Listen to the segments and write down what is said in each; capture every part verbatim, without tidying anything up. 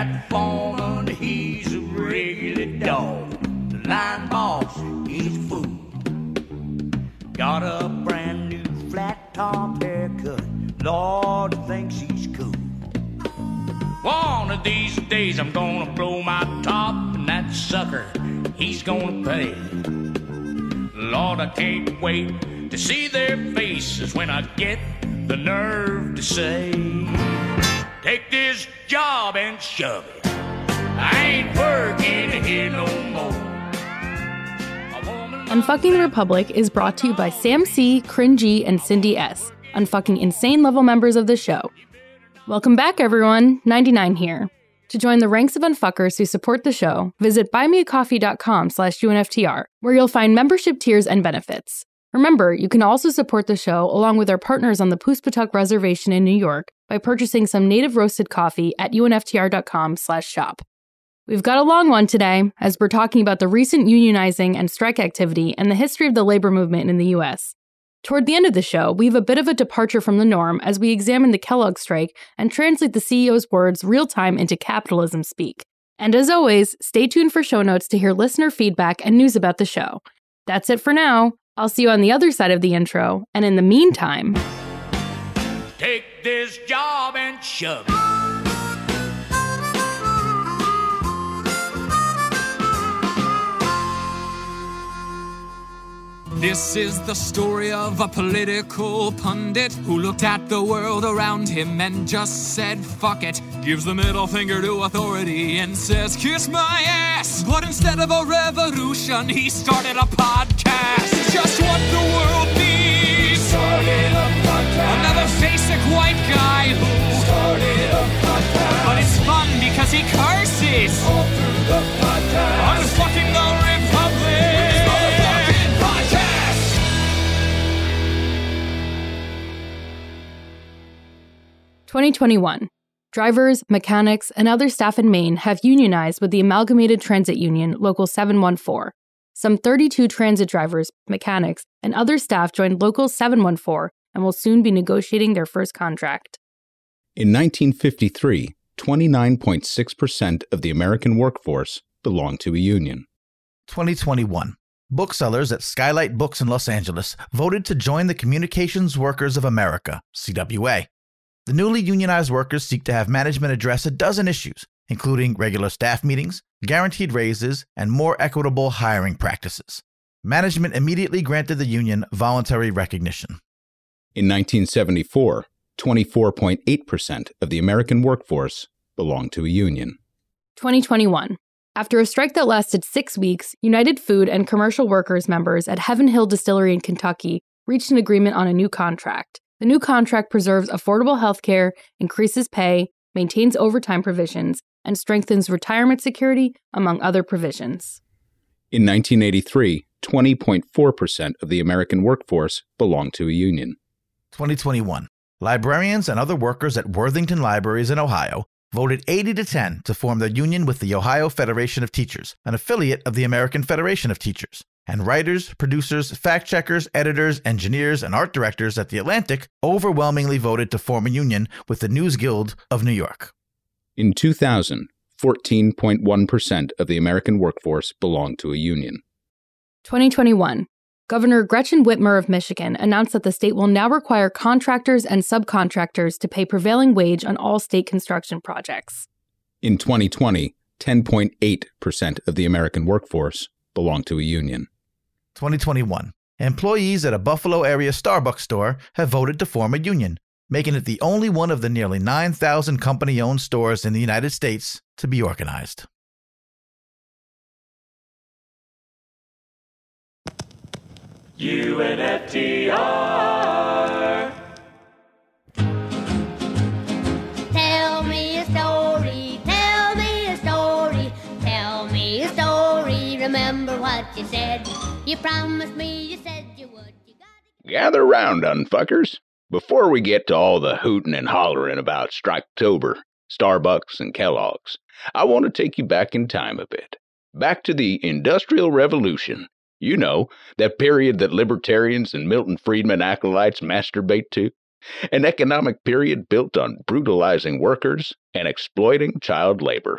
That foreman, he's a regular dog. The line boss, he's a fool. Got a brand new flat top haircut. Lord thinks he's cool. One of these days I'm gonna blow my top, and that sucker, he's gonna pay. Lord, I can't wait to see their faces when I get the nerve to say, take this job and shove it. I ain't working here no more. Unfucking the Republic is brought to you by Sam C., Cringy, and Cindy S., unfucking insane level members of the show. Welcome back, everyone. ninety-nine here. To join the ranks of unfuckers who support the show, visit buymeacoffee.com slash UNFTR, where you'll find membership tiers and benefits. Remember, you can also support the show along with our partners on the Poospatuck Reservation in New York by purchasing some native roasted coffee at UNFTR.com slash shop. We've got a long one today, as we're talking about the recent unionizing and strike activity and the history of the labor movement in the U S. Toward the end of the show, we have a bit of a departure from the norm as we examine the Kellogg strike and translate the C E O's words real-time into capitalism speak. And as always, stay tuned for show notes to hear listener feedback and news about the show. That's it for now. I'll see you on the other side of the intro, and in the meantime... Take this job and shove it. This is the story of a political pundit who looked at the world around him and just said, fuck it. Gives the middle finger to authority and says, kiss my ass. But instead of a revolution, he started a podcast. Just what the world needs. Started a podcast. Another basic white guy who started a podcast. But it's fun because he curses all through the podcast. Unfucking the Republic. twenty twenty-one. Drivers, mechanics, and other staff in Maine have unionized with the Amalgamated Transit Union Local seven one four. Some thirty-two transit drivers, mechanics, and other staff joined Local seven one four and will soon be negotiating their first contract. In nineteen fifty-three, twenty-nine point six percent of the American workforce belonged to a union. twenty twenty-one. Booksellers at Skylight Books in Los Angeles voted to join the Communications Workers of America, C W A. The newly unionized workers seek to have management address a dozen issues, including regular staff meetings, guaranteed raises, and more equitable hiring practices. Management immediately granted the union voluntary recognition. In nineteen seventy-four, twenty-four point eight percent of the American workforce belonged to a union. twenty twenty-one. After a strike that lasted six weeks, United Food and Commercial Workers members at Heaven Hill Distillery in Kentucky reached an agreement on a new contract. The new contract preserves affordable health care, increases pay, maintains overtime provisions, and strengthens retirement security, among other provisions. In nineteen eighty-three, twenty point four percent of the American workforce belonged to a union. twenty twenty-one. Librarians and other workers at Worthington Libraries in Ohio voted eighty to ten to form their union with the Ohio Federation of Teachers, an affiliate of the American Federation of Teachers. And writers, producers, fact-checkers, editors, engineers, and art directors at The Atlantic overwhelmingly voted to form a union with the News Guild of New York. In two thousand, fourteen point one percent of the American workforce belonged to a union. twenty twenty-one. Governor Gretchen Whitmer of Michigan announced that the state will now require contractors and subcontractors to pay prevailing wage on all state construction projects. In twenty twenty, ten point eight percent of the American workforce belonged to a union. twenty twenty-one. Employees at a Buffalo area Starbucks store have voted to form a union, making it the only one of the nearly nine thousand company-owned stores in the United States to be organized. U N F T R. Tell me a story, tell me a story, tell me a story. Remember what you said. You promised me, you said you would. You gotta... Gather round, unfuckers. Before we get to all the hooting and hollering about Striketober, Starbucks, and Kellogg's, I want to take you back in time a bit. Back to the Industrial Revolution. You know, that period that libertarians and Milton Friedman acolytes masturbate to. an economic period built on brutalizing workers and exploiting child labor.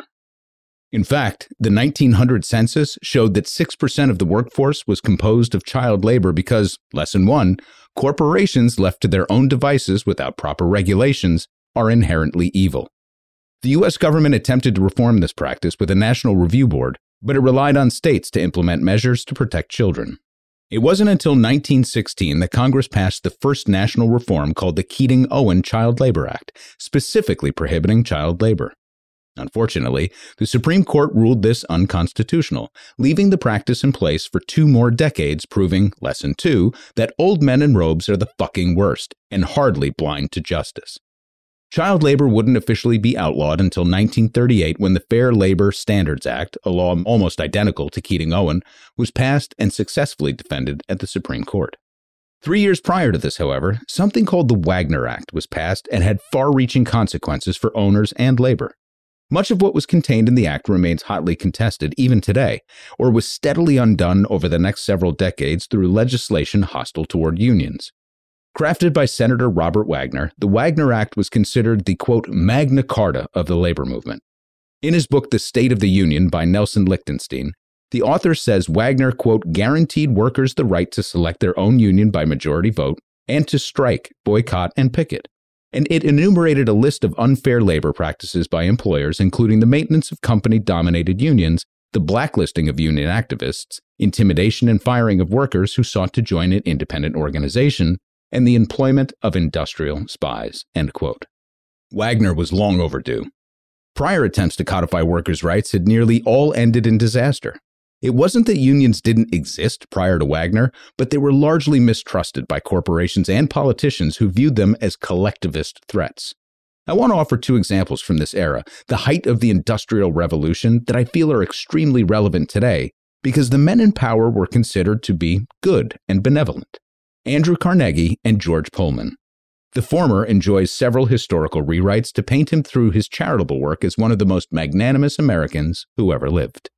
In fact, the nineteen hundred census showed that six percent of the workforce was composed of child labor because, lesson one, corporations left to their own devices without proper regulations are inherently evil. The U S government attempted to reform this practice with a National Review Board, but it relied on states to implement measures to protect children. It wasn't until nineteen sixteen that Congress passed the first national reform called the Keating-Owen Child Labor Act, specifically prohibiting child labor. Unfortunately, the Supreme Court ruled this unconstitutional, leaving the practice in place for two more decades, proving, lesson two, that old men in robes are the fucking worst and hardly blind to justice. Child labor wouldn't officially be outlawed until nineteen thirty-eight when the Fair Labor Standards Act, a law almost identical to Keating-Owen, was passed and successfully defended at the Supreme Court. Three years prior to this, however, something called the Wagner Act was passed and had far-reaching consequences for owners and labor. Much of what was contained in the act remains hotly contested even today, or was steadily undone over the next several decades through legislation hostile toward unions. Crafted by Senator Robert Wagner, the Wagner Act was considered the, quote, Magna Carta of the labor movement. In his book, The State of the Union by Nelson Lichtenstein, the author says Wagner, quote, guaranteed workers the right to select their own union by majority vote and to strike, boycott, and picket. And it enumerated a list of unfair labor practices by employers, including the maintenance of company-dominated unions, the blacklisting of union activists, intimidation and firing of workers who sought to join an independent organization, and the employment of industrial spies, end quote. Wagner was long overdue. Prior attempts to codify workers' rights had nearly all ended in disaster. It wasn't that unions didn't exist prior to Wagner, but they were largely mistrusted by corporations and politicians who viewed them as collectivist threats. I want to offer two examples from this era, the height of the Industrial Revolution, that I feel are extremely relevant today because the men in power were considered to be good and benevolent. Andrew Carnegie and George Pullman. The former enjoys several historical rewrites to paint him through his charitable work as one of the most magnanimous Americans who ever lived.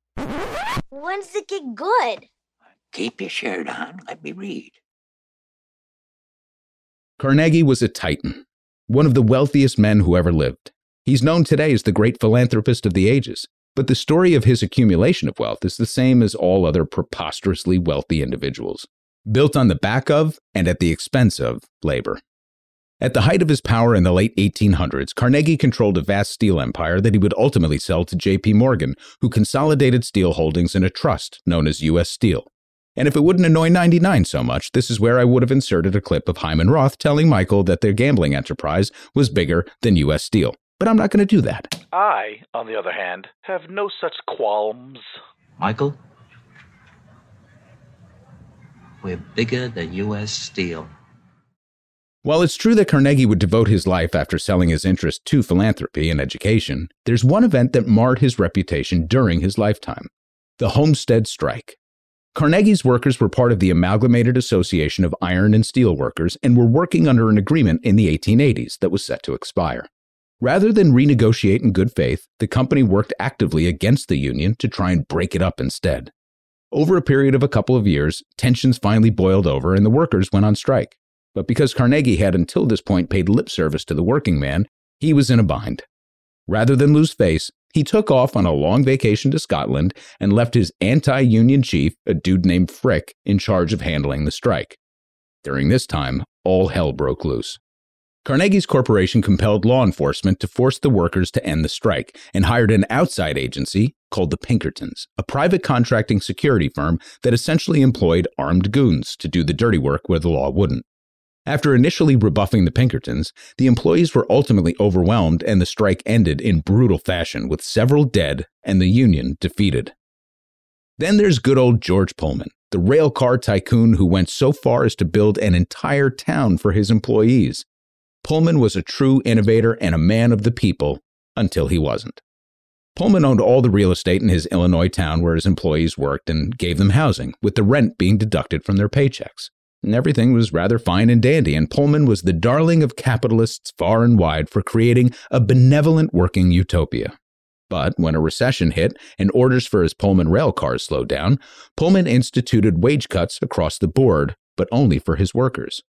When's it get good? Keep your shirt on. Let me read. Carnegie was a titan, one of the wealthiest men who ever lived. He's known today as the great philanthropist of the ages, but the story of his accumulation of wealth is the same as all other preposterously wealthy individuals, built on the back of and at the expense of labor. At the height of his power in the late eighteen hundreds, Carnegie controlled a vast steel empire that he would ultimately sell to J P Morgan, who consolidated steel holdings in a trust known as U S Steel. And if it wouldn't annoy ninety-nine so much, this is where I would have inserted a clip of Hyman Roth telling Michael that their gambling enterprise was bigger than U S Steel. But I'm not going to do that. I, on the other hand, have no such qualms. Michael, we're bigger than U S Steel. While it's true that Carnegie would devote his life after selling his interest to philanthropy and education, there's one event that marred his reputation during his lifetime: the Homestead Strike. Carnegie's workers were part of the Amalgamated Association of Iron and Steel Workers and were working under an agreement in the eighteen eighties that was set to expire. Rather than renegotiate in good faith, the company worked actively against the union to try and break it up instead. Over a period of a couple of years, tensions finally boiled over and the workers went on strike. But because Carnegie had until this point paid lip service to the working man, he was in a bind. Rather than lose face, he took off on a long vacation to Scotland and left his anti-union chief, a dude named Frick, in charge of handling the strike. During this time, all hell broke loose. Carnegie's corporation compelled law enforcement to force the workers to end the strike and hired an outside agency called the Pinkertons, a private contracting security firm that essentially employed armed goons to do the dirty work where the law wouldn't. After initially rebuffing the Pinkertons, the employees were ultimately overwhelmed and the strike ended in brutal fashion with several dead and the union defeated. Then there's good old George Pullman, the railcar tycoon who went so far as to build an entire town for his employees. Pullman was a true innovator and a man of the people until he wasn't. Pullman owned all the real estate in his Illinois town where his employees worked and gave them housing, with the rent being deducted from their paychecks. And everything was rather fine and dandy, and Pullman was the darling of capitalists far and wide for creating a benevolent working utopia. But when a recession hit and orders for his Pullman rail cars slowed down, Pullman instituted wage cuts across the board, but only for his workers.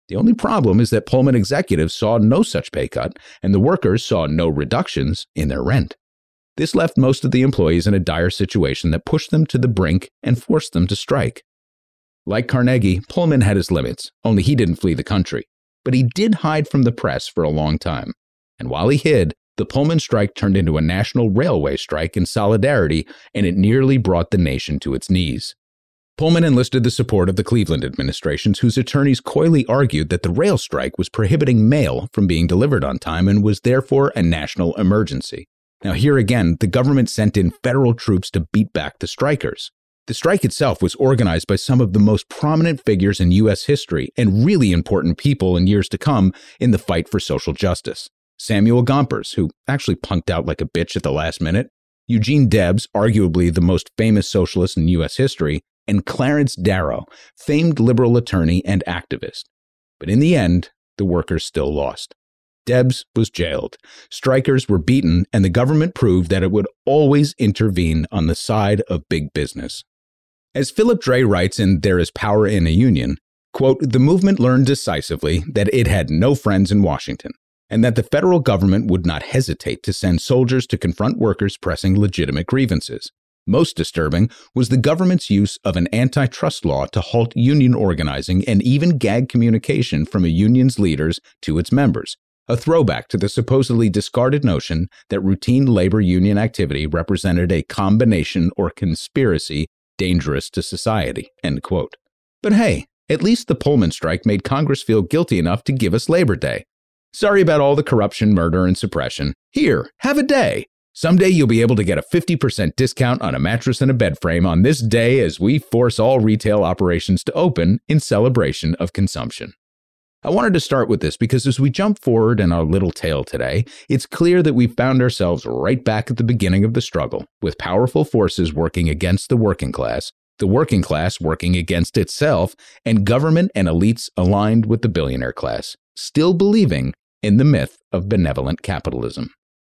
The only problem is that Pullman executives saw no such pay cut, and the workers saw no reductions in their rent. This left most of the employees in a dire situation that pushed them to the brink and forced them to strike. Like Carnegie, Pullman had his limits, only he didn't flee the country. But he did hide from the press for a long time. And while he hid, the Pullman strike turned into a national railway strike in solidarity, and it nearly brought the nation to its knees. Pullman enlisted the support of the Cleveland administrations, whose attorneys coyly argued that the rail strike was prohibiting mail from being delivered on time and was therefore a national emergency. Now here again, the government sent in federal troops to beat back the strikers. The strike itself was organized by some of the most prominent figures in U S history and really important people in years to come in the fight for social justice. Samuel Gompers, who actually punked out like a bitch at the last minute, Eugene Debs, arguably the most famous socialist in U S history, and Clarence Darrow, famed liberal attorney and activist. But in the end, the workers still lost. Debs was jailed, strikers were beaten, and the government proved that it would always intervene on the side of big business. As Philip Dray writes in There is Power in a Union, quote, the movement learned decisively that it had no friends in Washington, and that the federal government would not hesitate to send soldiers to confront workers pressing legitimate grievances. Most disturbing was the government's use of an antitrust law to halt union organizing and even gag communication from a union's leaders to its members, a throwback to the supposedly discarded notion that routine labor union activity represented a combination or conspiracy dangerous to society, end quote. But hey, at least the Pullman strike made Congress feel guilty enough to give us Labor Day. Sorry about all the corruption, murder, and suppression. Here, have a day. Someday you'll be able to get a fifty percent discount on a mattress and a bed frame on this day as we force all retail operations to open in celebration of consumption. I wanted to start with this because as we jump forward in our little tale today, it's clear that we found ourselves right back at the beginning of the struggle, with powerful forces working against the working class, the working class working against itself, and government and elites aligned with the billionaire class, still believing in the myth of benevolent capitalism.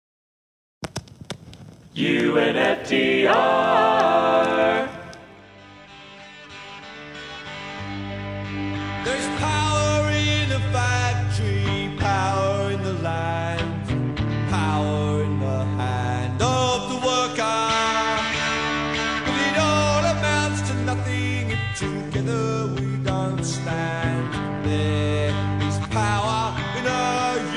U N F T R. There's power in the factory, power in the land, power in the hand of the worker. But it all amounts to nothing if together we don't stand. There is power in our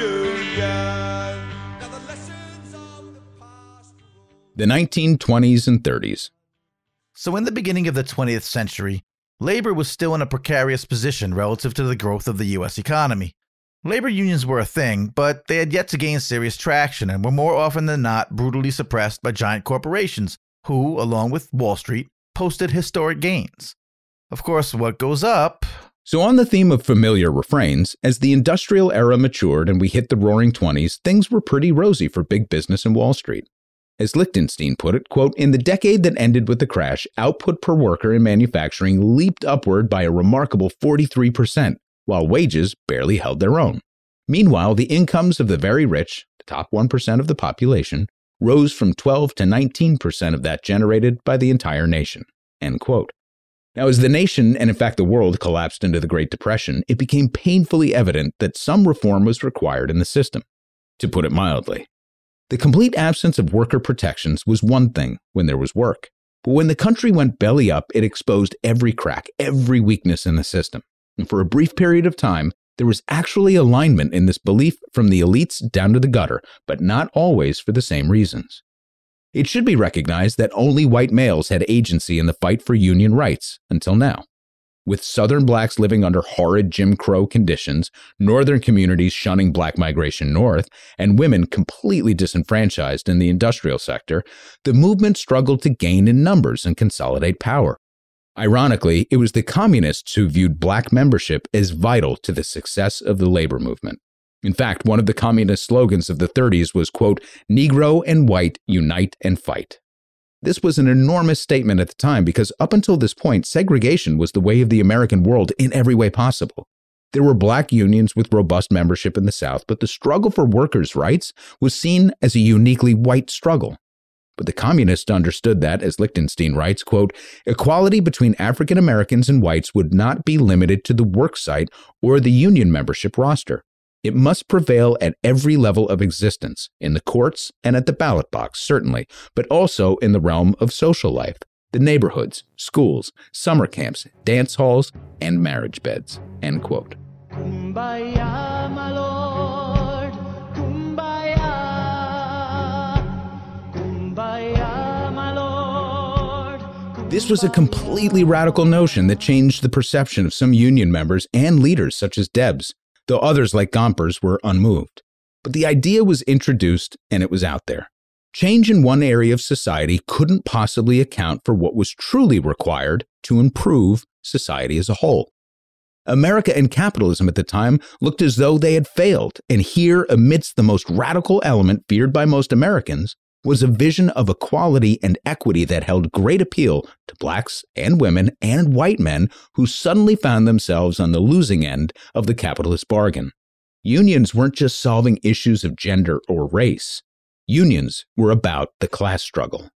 union. Now the lessons of the past. The nineteen twenties and thirties. So in the beginning of the twentieth century, labor was still in a precarious position relative to the growth of the U S economy. Labor unions were a thing, but they had yet to gain serious traction and were more often than not brutally suppressed by giant corporations, who, along with Wall Street, posted historic gains. Of course, what goes up... So on the theme of familiar refrains, as the industrial era matured and we hit the roaring twenties, things were pretty rosy for big business and Wall Street. As Lichtenstein put it, quote, in the decade that ended with the crash, output per worker in manufacturing leaped upward by a remarkable forty-three percent, while wages barely held their own. Meanwhile, the incomes of the very rich, the top one percent of the population, rose from twelve to nineteen percent of that generated by the entire nation, end quote. Now, as the nation, and in fact the world, collapsed into the Great Depression, it became painfully evident that some reform was required in the system. To put it mildly, the complete absence of worker protections was one thing when there was work. But when the country went belly up, it exposed every crack, every weakness in the system. And for a brief period of time, there was actually alignment in this belief from the elites down to the gutter, but not always for the same reasons. It should be recognized that only white males had agency in the fight for union rights until now. With Southern blacks living under horrid Jim Crow conditions, Northern communities shunning black migration north, and women completely disenfranchised in the industrial sector, the movement struggled to gain in numbers and consolidate power. Ironically, it was the communists who viewed black membership as vital to the success of the labor movement. In fact, one of the communist slogans of the thirties was, quote, Negro and white unite and fight. This was an enormous statement at the time because up until this point, segregation was the way of the American world in every way possible. There were black unions with robust membership in the South, but the struggle for workers' rights was seen as a uniquely white struggle. But the communists understood that, as Lichtenstein writes, quote, equality between African Americans and whites would not be limited to the work site or the union membership roster. It must prevail at every level of existence, in the courts and at the ballot box, certainly, but also in the realm of social life, the neighborhoods, schools, summer camps, dance halls, and marriage beds, end quote. Kumbaya, my lord, kumbaya, kumbaya, my lord. Kumbaya. This was a completely radical notion that changed the perception of some union members and leaders such as Debs, though others like Gompers were unmoved. But the idea was introduced and it was out there. Change in one area of society couldn't possibly account for what was truly required to improve society as a whole. America and capitalism at the time looked as though they had failed, and here, amidst the most radical element feared by most Americans, was a vision of equality and equity that held great appeal to blacks and women and white men who suddenly found themselves on the losing end of the capitalist bargain. Unions weren't just solving issues of gender or race. Unions were about the class struggle.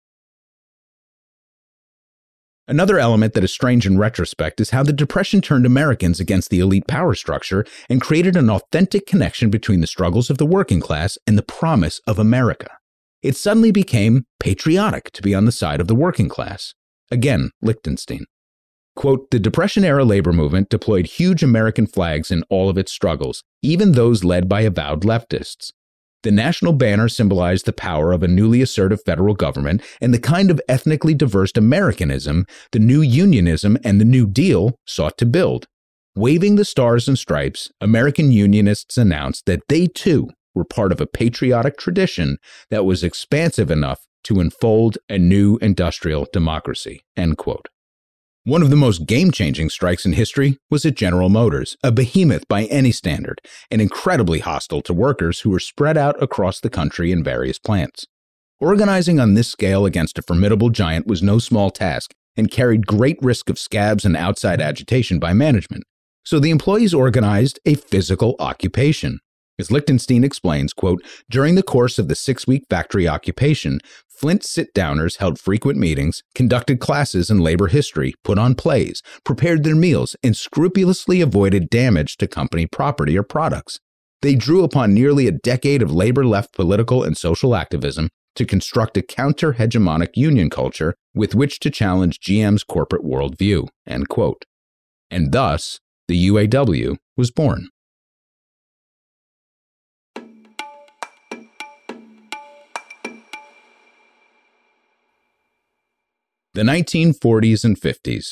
Another element that is strange in retrospect is how the Depression turned Americans against the elite power structure and created an authentic connection between the struggles of the working class and the promise of America. It suddenly became patriotic to be on the side of the working class. Again, Lichtenstein. Quote, the Depression-era labor movement deployed huge American flags in all of its struggles, even those led by avowed leftists. The national banner symbolized the power of a newly assertive federal government and the kind of ethnically diverse Americanism the new unionism and the New Deal sought to build. Waving the stars and stripes, American unionists announced that they too were part of a patriotic tradition that was expansive enough to enfold a new industrial democracy, end quote. One of the most game-changing strikes in history was at General Motors, a behemoth by any standard, and incredibly hostile to workers who were spread out across the country in various plants. Organizing on this scale against a formidable giant was no small task and carried great risk of scabs and outside agitation by management. So the employees organized a physical occupation. As Lichtenstein explains, quote, during the course of the six-week factory occupation, Flint sit-downers held frequent meetings, conducted classes in labor history, put on plays, prepared their meals, and scrupulously avoided damage to company property or products. They drew upon nearly a decade of labor-left political and social activism to construct a counter-hegemonic union culture with which to challenge G M's corporate worldview, end quote. And thus, the U A W was born. The nineteen forties and fifties.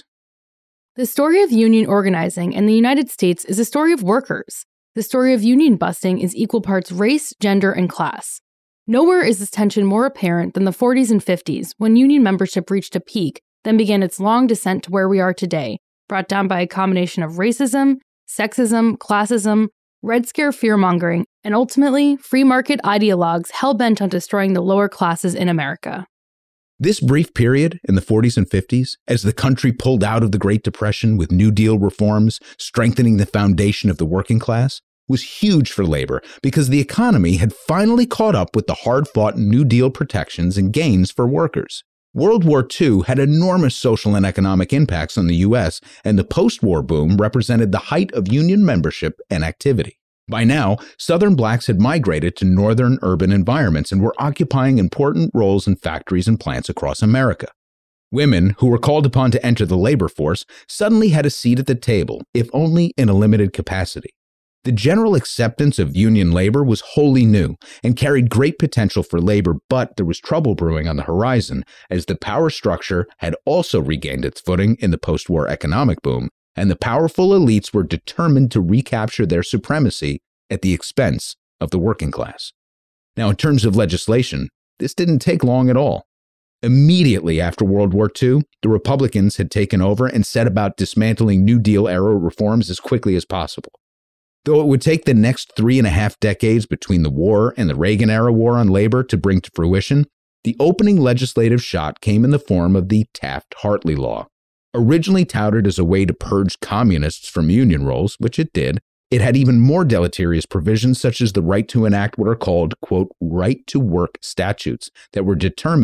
The story of union organizing in the United States is a story of workers. The story of union busting is equal parts race, gender, and class. Nowhere is this tension more apparent than the forties and fifties, when union membership reached a peak, then began its long descent to where we are today, brought down by a combination of racism, sexism, classism, Red Scare fear-mongering, and ultimately, free market ideologues hell-bent on destroying the lower classes in America. This brief period in the forties and fifties, as the country pulled out of the Great Depression with New Deal reforms, strengthening the foundation of the working class, was huge for labor because the economy had finally caught up with the hard-fought New Deal protections and gains for workers. World War Two had enormous social and economic impacts on the U S, and the post-war boom represented the height of union membership and activity. By now, Southern blacks had migrated to northern urban environments and were occupying important roles in factories and plants across America. Women, who were called upon to enter the labor force, suddenly had a seat at the table, if only in a limited capacity. The general acceptance of union labor was wholly new and carried great potential for labor, but there was trouble brewing on the horizon as the power structure had also regained its footing in the post-war economic boom, and the powerful elites were determined to recapture their supremacy at the expense of the working class. Now, in terms of legislation, this didn't take long at all. Immediately after World War Two, the Republicans had taken over and set about dismantling New Deal-era reforms as quickly as possible. Though it would take the next three and a half decades between the war and the Reagan-era war on labor to bring to fruition, the opening legislative shot came in the form of the Taft-Hartley Law. Originally touted as a way to purge communists from union roles, which it did, it had even more deleterious provisions such as the right to enact what are called, quote, right-to-work statutes that were determined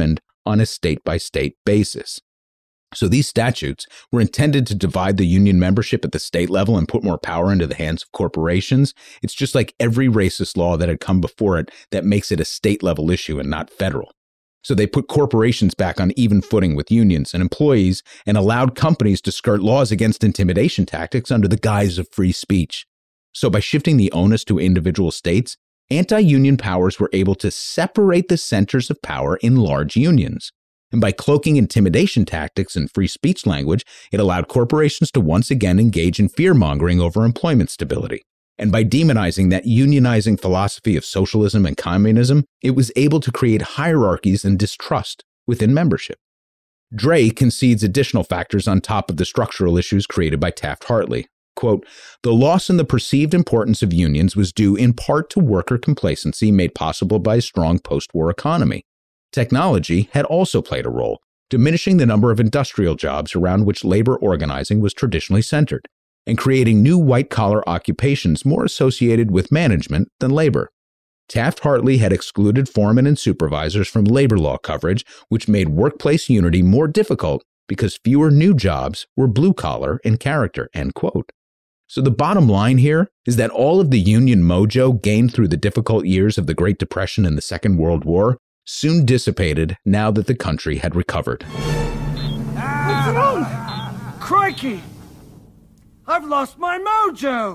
on a state-by-state basis. So these statutes were intended to divide the union membership at the state level and put more power into the hands of corporations. It's just like every racist law that had come before it that makes it a state-level issue and not federal. So they put corporations back on even footing with unions and employees and allowed companies to skirt laws against intimidation tactics under the guise of free speech. So by shifting the onus to individual states, anti-union powers were able to separate the centers of power in large unions. And by cloaking intimidation tactics and free speech language, it allowed corporations to once again engage in fear-mongering over employment stability. And by demonizing that unionizing philosophy of socialism and communism, it was able to create hierarchies and distrust within membership. Dre concedes additional factors on top of the structural issues created by Taft-Hartley. Quote, "The loss in the perceived importance of unions was due in part to worker complacency made possible by a strong post-war economy. Technology had also played a role, diminishing the number of industrial jobs around which labor organizing was traditionally centered, and creating new white-collar occupations more associated with management than labor. Taft-Hartley had excluded foremen and supervisors from labor law coverage, which made workplace unity more difficult because fewer new jobs were blue-collar in character," end quote. So the bottom line here is that all of the union mojo gained through the difficult years of the Great Depression and the Second World War soon dissipated now that the country had recovered. What's wrong? Crikey! I've lost my mojo!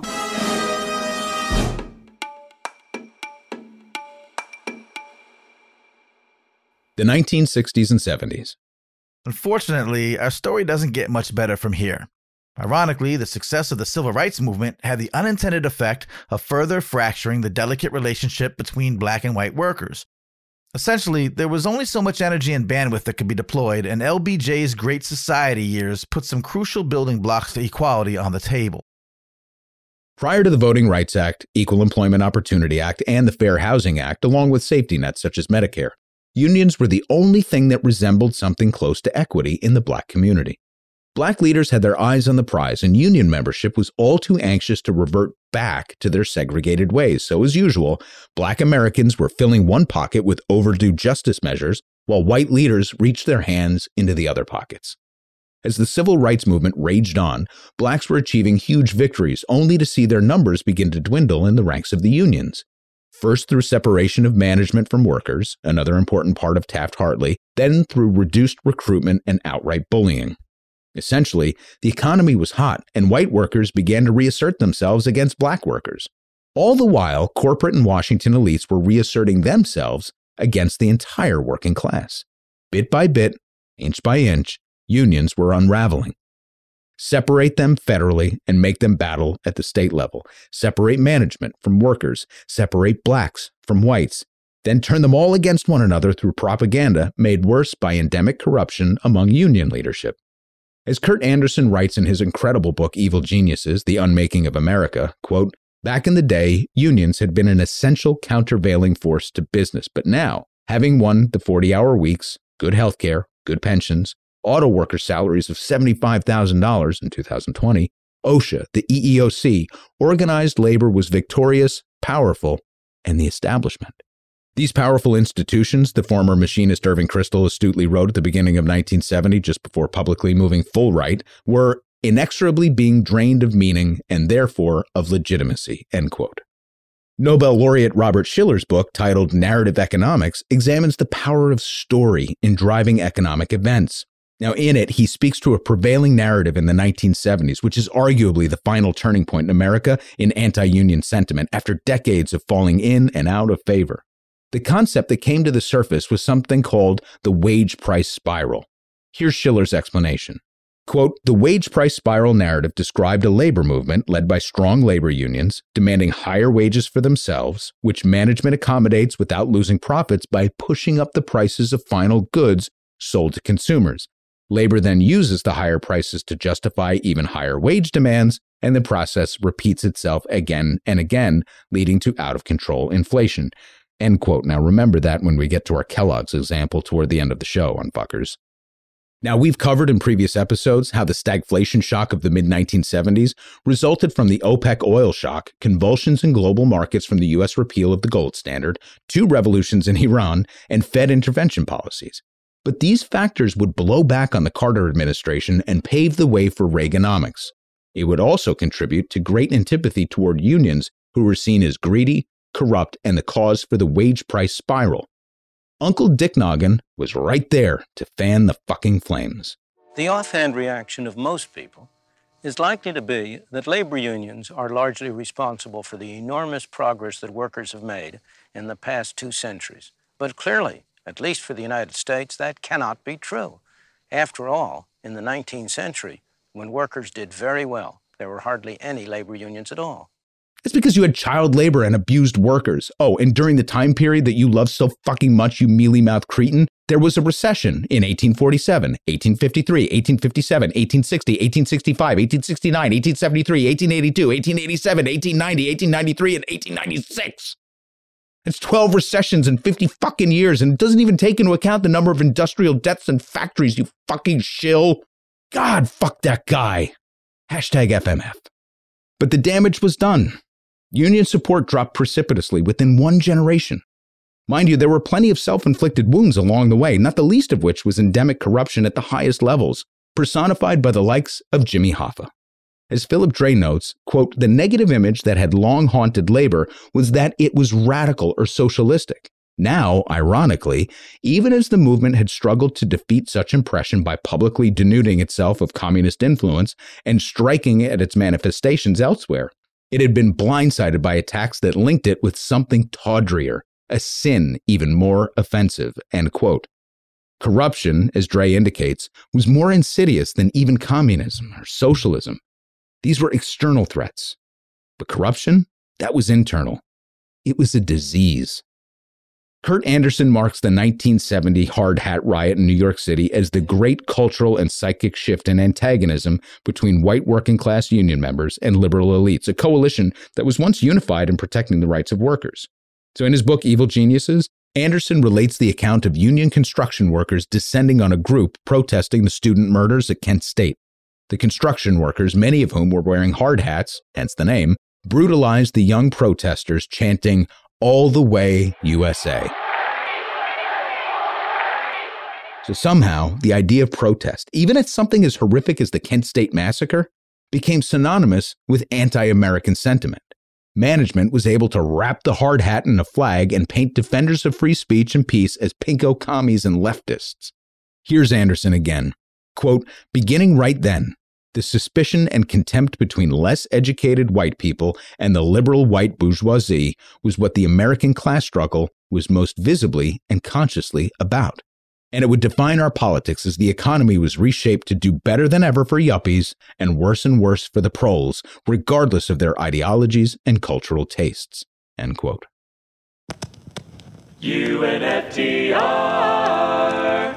The nineteen sixties and seventies. Unfortunately, our story doesn't get much better from here. Ironically, the success of the civil rights movement had the unintended effect of further fracturing the delicate relationship between black and white workers. Essentially, there was only so much energy and bandwidth that could be deployed, and L B J's Great Society years put some crucial building blocks to equality on the table. Prior to the Voting Rights Act, Equal Employment Opportunity Act, and the Fair Housing Act, along with safety nets such as Medicare, unions were the only thing that resembled something close to equity in the black community. Black leaders had their eyes on the prize, and union membership was all too anxious to revert back to their segregated ways. So as usual, black Americans were filling one pocket with overdue justice measures, while white leaders reached their hands into the other pockets. As the civil rights movement raged on, blacks were achieving huge victories, only to see their numbers begin to dwindle in the ranks of the unions. First through separation of management from workers, another important part of Taft-Hartley, then through reduced recruitment and outright bullying. Essentially, the economy was hot, and white workers began to reassert themselves against black workers. All the while, corporate and Washington elites were reasserting themselves against the entire working class. Bit by bit, inch by inch, unions were unraveling. Separate them federally and make them battle at the state level. Separate management from workers. Separate blacks from whites. Then turn them all against one another through propaganda made worse by endemic corruption among union leadership. As Kurt Anderson writes in his incredible book Evil Geniuses, The Unmaking of America, quote, "Back in the day, unions had been an essential countervailing force to business, but now, having won the forty-hour weeks, good health care, good pensions, auto worker salaries of seventy-five thousand dollars in two thousand twenty, OSHA, the E E O C, organized labor was victorious, powerful, and the establishment. These powerful institutions, the former machinist Irving Kristol astutely wrote at the beginning of nineteen seventy, just before publicly moving full right, were inexorably being drained of meaning and therefore of legitimacy," end quote. Nobel laureate Robert Shiller's book, titled Narrative Economics, examines the power of story in driving economic events. Now, in it, he speaks to a prevailing narrative in the nineteen seventies, which is arguably the final turning point in America in anti-union sentiment after decades of falling in and out of favor. The concept that came to the surface was something called the wage price spiral. Here's Shiller's explanation. Quote, "The wage price spiral narrative described a labor movement led by strong labor unions demanding higher wages for themselves, which management accommodates without losing profits by pushing up the prices of final goods sold to consumers. Labor then uses the higher prices to justify even higher wage demands, and the process repeats itself again and again, leading to out-of-control inflation." End quote. Now remember that when we get to our Kellogg's example toward the end of the show, unfuckers. Now, we've covered in previous episodes how the stagflation shock of the mid nineteen seventies resulted from the OPEC oil shock, convulsions in global markets from the U S repeal of the gold standard, two revolutions in Iran, and Fed intervention policies. But these factors would blow back on the Carter administration and pave the way for Reaganomics. It would also contribute to great antipathy toward unions who were seen as greedy, corrupt, and the cause for the wage price spiral. Uncle Dick Noggin was right there to fan the fucking flames. The offhand reaction of most people is likely to be that labor unions are largely responsible for the enormous progress that workers have made in the past two centuries. But clearly, at least for the United States, that cannot be true. After all, in the nineteenth century, when workers did very well, there were hardly any labor unions at all. It's because you had child labor and abused workers. Oh, and during the time period that you love so fucking much, you mealy-mouthed cretin, there was a recession in eighteen forty-seven, eighteen fifty-three, eighteen fifty-seven, eighteen sixty, eighteen sixty-five, eighteen sixty-nine, eighteen seventy-three, eighteen eighty-two, eighteen eighty-seven, eighteen ninety, eighteen ninety-three, and eighteen ninety-six. It's twelve recessions in fifty fucking years, and it doesn't even take into account the number of industrial deaths and factories, you fucking shill. God, fuck that guy. Hashtag F M F. But the damage was done. Union support dropped precipitously within one generation. Mind you, there were plenty of self-inflicted wounds along the way, not the least of which was endemic corruption at the highest levels, personified by the likes of Jimmy Hoffa. As Philip Dre notes, quote, the negative image that had long haunted labor was that it was radical or socialistic. Now, ironically, even as the movement had struggled to defeat such impression by publicly denuding itself of communist influence and striking at its manifestations elsewhere, it had been blindsided by attacks that linked it with something tawdrier, a sin even more offensive, end quote. Corruption, as Dre indicates, was more insidious than even communism or socialism. These were external threats. But corruption? That was internal. It was a disease. Kurt Anderson marks the nineteen seventy Hard Hat riot in New York City as the great cultural and psychic shift in antagonism between white working-class union members and liberal elites, a coalition that was once unified in protecting the rights of workers. So in his book, Evil Geniuses, Anderson relates the account of union construction workers descending on a group protesting the student murders at Kent State. The construction workers, many of whom were wearing hard hats, hence the name, brutalized the young protesters, chanting, "All the way, U S A." So somehow, the idea of protest, even at something as horrific as the Kent State Massacre, became synonymous with anti-American sentiment. Management was able to wrap the hard hat in a flag and paint defenders of free speech and peace as pinko commies and leftists. Here's Anderson again. Quote, beginning right then, the suspicion and contempt between less educated white people and the liberal white bourgeoisie was what the American class struggle was most visibly and consciously about. And it would define our politics as the economy was reshaped to do better than ever for yuppies and worse and worse for the proles, regardless of their ideologies and cultural tastes. End quote. U N F T R.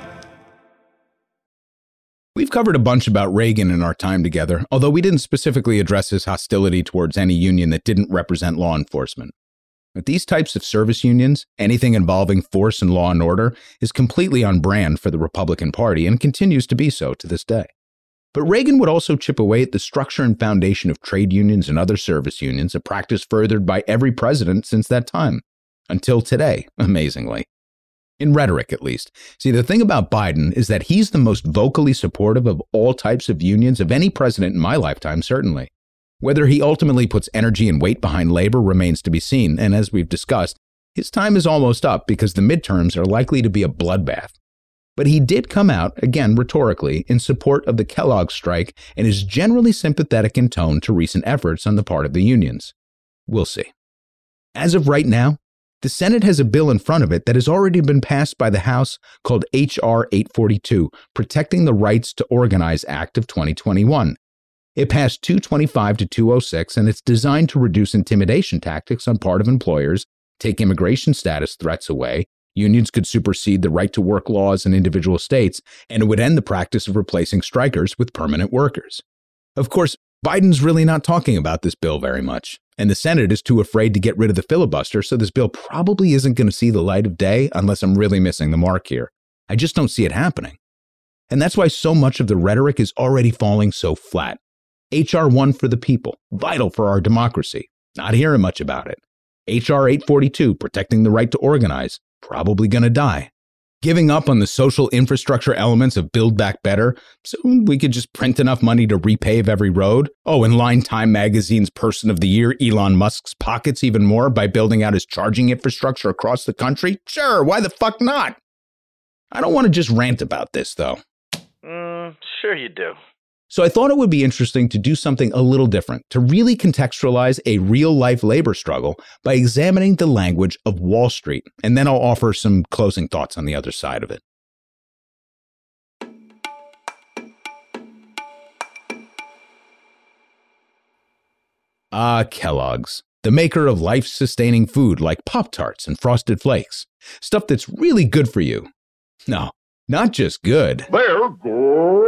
We've covered a bunch about Reagan in our time together, although we didn't specifically address his hostility towards any union that didn't represent law enforcement. But these types of service unions, anything involving force and law and order, is completely on brand for the Republican Party and continues to be so to this day. But Reagan would also chip away at the structure and foundation of trade unions and other service unions, a practice furthered by every president since that time, until today, amazingly. In rhetoric, at least. See, the thing about Biden is that he's the most vocally supportive of all types of unions of any president in my lifetime, certainly. Whether he ultimately puts energy and weight behind labor remains to be seen, and as we've discussed, his time is almost up because the midterms are likely to be a bloodbath. But he did come out, again rhetorically, in support of the Kellogg strike and is generally sympathetic in tone to recent efforts on the part of the unions. We'll see. As of right now, the Senate has a bill in front of it that has already been passed by the House called H R eight forty-two, Protecting the Rights to Organize Act of twenty twenty-one. It passed two twenty-five to two oh six, and it's designed to reduce intimidation tactics on part of employers, take immigration status threats away, unions could supersede the right to work laws in individual states, and it would end the practice of replacing strikers with permanent workers. Of course, Biden's really not talking about this bill very much, and the Senate is too afraid to get rid of the filibuster, so this bill probably isn't going to see the light of day unless I'm really missing the mark here. I just don't see it happening. And that's why so much of the rhetoric is already falling so flat. H R one for the people, vital for our democracy. Not hearing much about it. H R eight forty-two, protecting the right to organize, probably going to die. Giving up on the social infrastructure elements of Build Back Better so we could just print enough money to repave every road? Oh, and line Time Magazine's Person of the Year, Elon Musk's pockets even more by building out his charging infrastructure across the country? Sure, why the fuck not? I don't want to just rant about this, though. Mm, sure you do. So I thought it would be interesting to do something a little different, to really contextualize a real-life labor struggle by examining the language of Wall Street, and then I'll offer some closing thoughts on the other side of it. Ah, Kellogg's, the maker of life-sustaining food like Pop-Tarts and Frosted Flakes, stuff that's really good for you. No, not just good. They're good.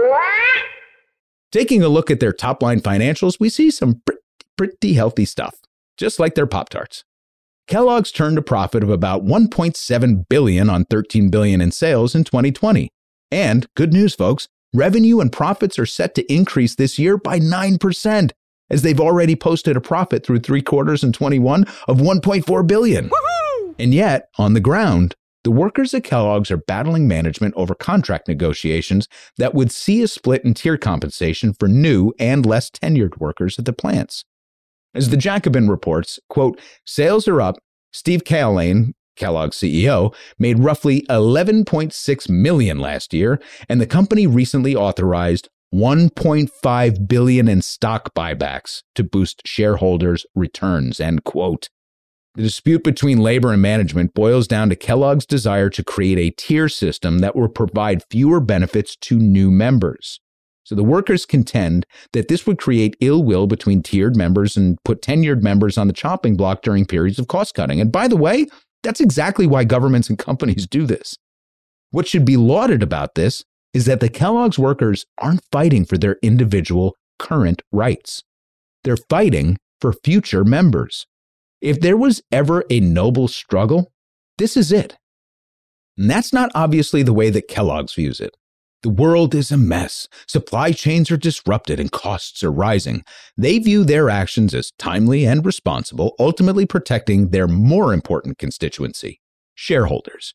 Taking a look at their top-line financials, we see some pretty, pretty healthy stuff, just like their Pop-Tarts. Kellogg's turned a profit of about one point seven billion dollars on thirteen billion dollars in sales in twenty twenty. And, good news, folks, revenue and profits are set to increase this year by nine percent, as they've already posted a profit through three quarters in twenty-one of one point four billion dollars. Woohoo! And yet, on the ground, the workers at Kellogg's are battling management over contract negotiations that would see a split in tier compensation for new and less tenured workers at the plants. As the Jacobin reports, quote, sales are up. Steve Cahillane, Kellogg's C E O, made roughly eleven point six million dollars last year, and the company recently authorized one point five billion dollars in stock buybacks to boost shareholders' returns, end quote. The dispute between labor and management boils down to Kellogg's desire to create a tier system that will provide fewer benefits to new members. So the workers contend that this would create ill will between tiered members and put tenured members on the chopping block during periods of cost cutting. And by the way, that's exactly why governments and companies do this. What should be lauded about this is that the Kellogg's workers aren't fighting for their individual current rights. They're fighting for future members. If there was ever a noble struggle, this is it. And that's not obviously the way that Kellogg's views it. The world is a mess. Supply chains are disrupted and costs are rising. They view their actions as timely and responsible, ultimately protecting their more important constituency, shareholders.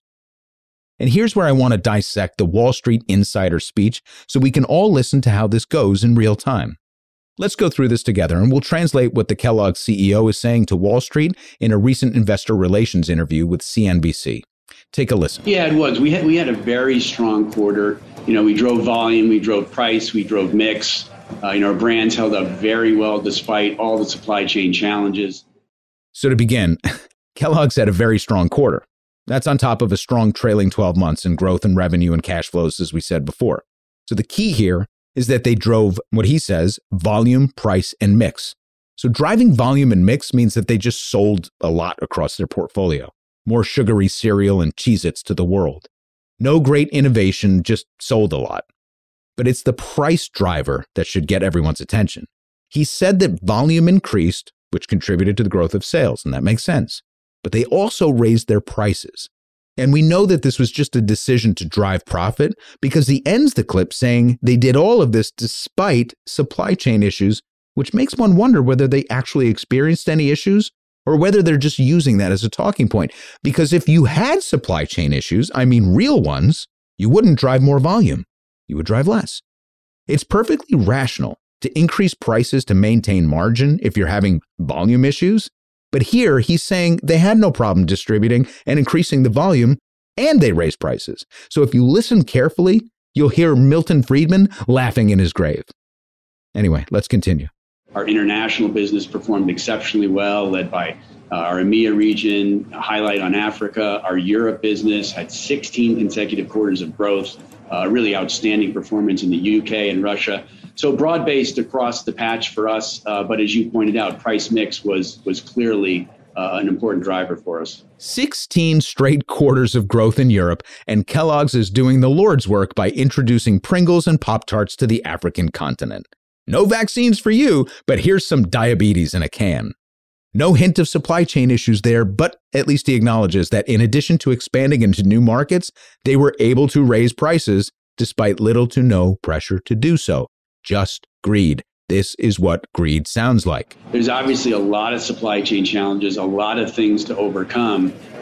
And here's where I want to dissect the Wall Street insider speech so we can all listen to how this goes in real time. Let's go through this together, and we'll translate what the Kellogg C E O is saying to Wall Street in a recent investor relations interview with C N B C. Take a listen. Yeah, it was. We had we had a very strong quarter. You know, we drove volume, we drove price, we drove mix. Uh, you know, our brands held up very well despite all the supply chain challenges. So to begin, Kellogg's had a very strong quarter. That's on top of a strong trailing twelve months in growth in revenue and cash flows, as we said before. So the key here is that they drove, what he says, volume, price, and mix. So driving volume and mix means that they just sold a lot across their portfolio. More sugary cereal and Cheez-Its to the world. No great innovation, just sold a lot. But it's the price driver that should get everyone's attention. He said that volume increased, which contributed to the growth of sales, and that makes sense. But they also raised their prices. And we know that this was just a decision to drive profit because he ends the clip saying they did all of this despite supply chain issues, which makes one wonder whether they actually experienced any issues or whether they're just using that as a talking point. Because if you had supply chain issues, I mean real ones, you wouldn't drive more volume. You would drive less. It's perfectly rational to increase prices to maintain margin if you're having volume issues. But here he's saying they had no problem distributing and increasing the volume, and they raised prices. So if you listen carefully, you'll hear Milton Friedman laughing in his grave. Anyway, let's continue. Our international business performed exceptionally well, led by uh, our EMEA region, a highlight on Africa. Our Europe business had sixteen consecutive quarters of growth, uh, really outstanding performance in the U K and Russia. So broad-based across the patch for us, uh, but as you pointed out, price mix was was clearly uh, an important driver for us. sixteen straight quarters of growth in Europe, and Kellogg's is doing the Lord's work by introducing Pringles and Pop-Tarts to the African continent. No vaccines for you, but here's some diabetes in a can. No hint of supply chain issues there, but at least he acknowledges that in addition to expanding into new markets, they were able to raise prices despite little to no pressure to do so. Just greed. This is what greed sounds like. There's obviously a lot of supply chain challenges, a lot of things to overcome.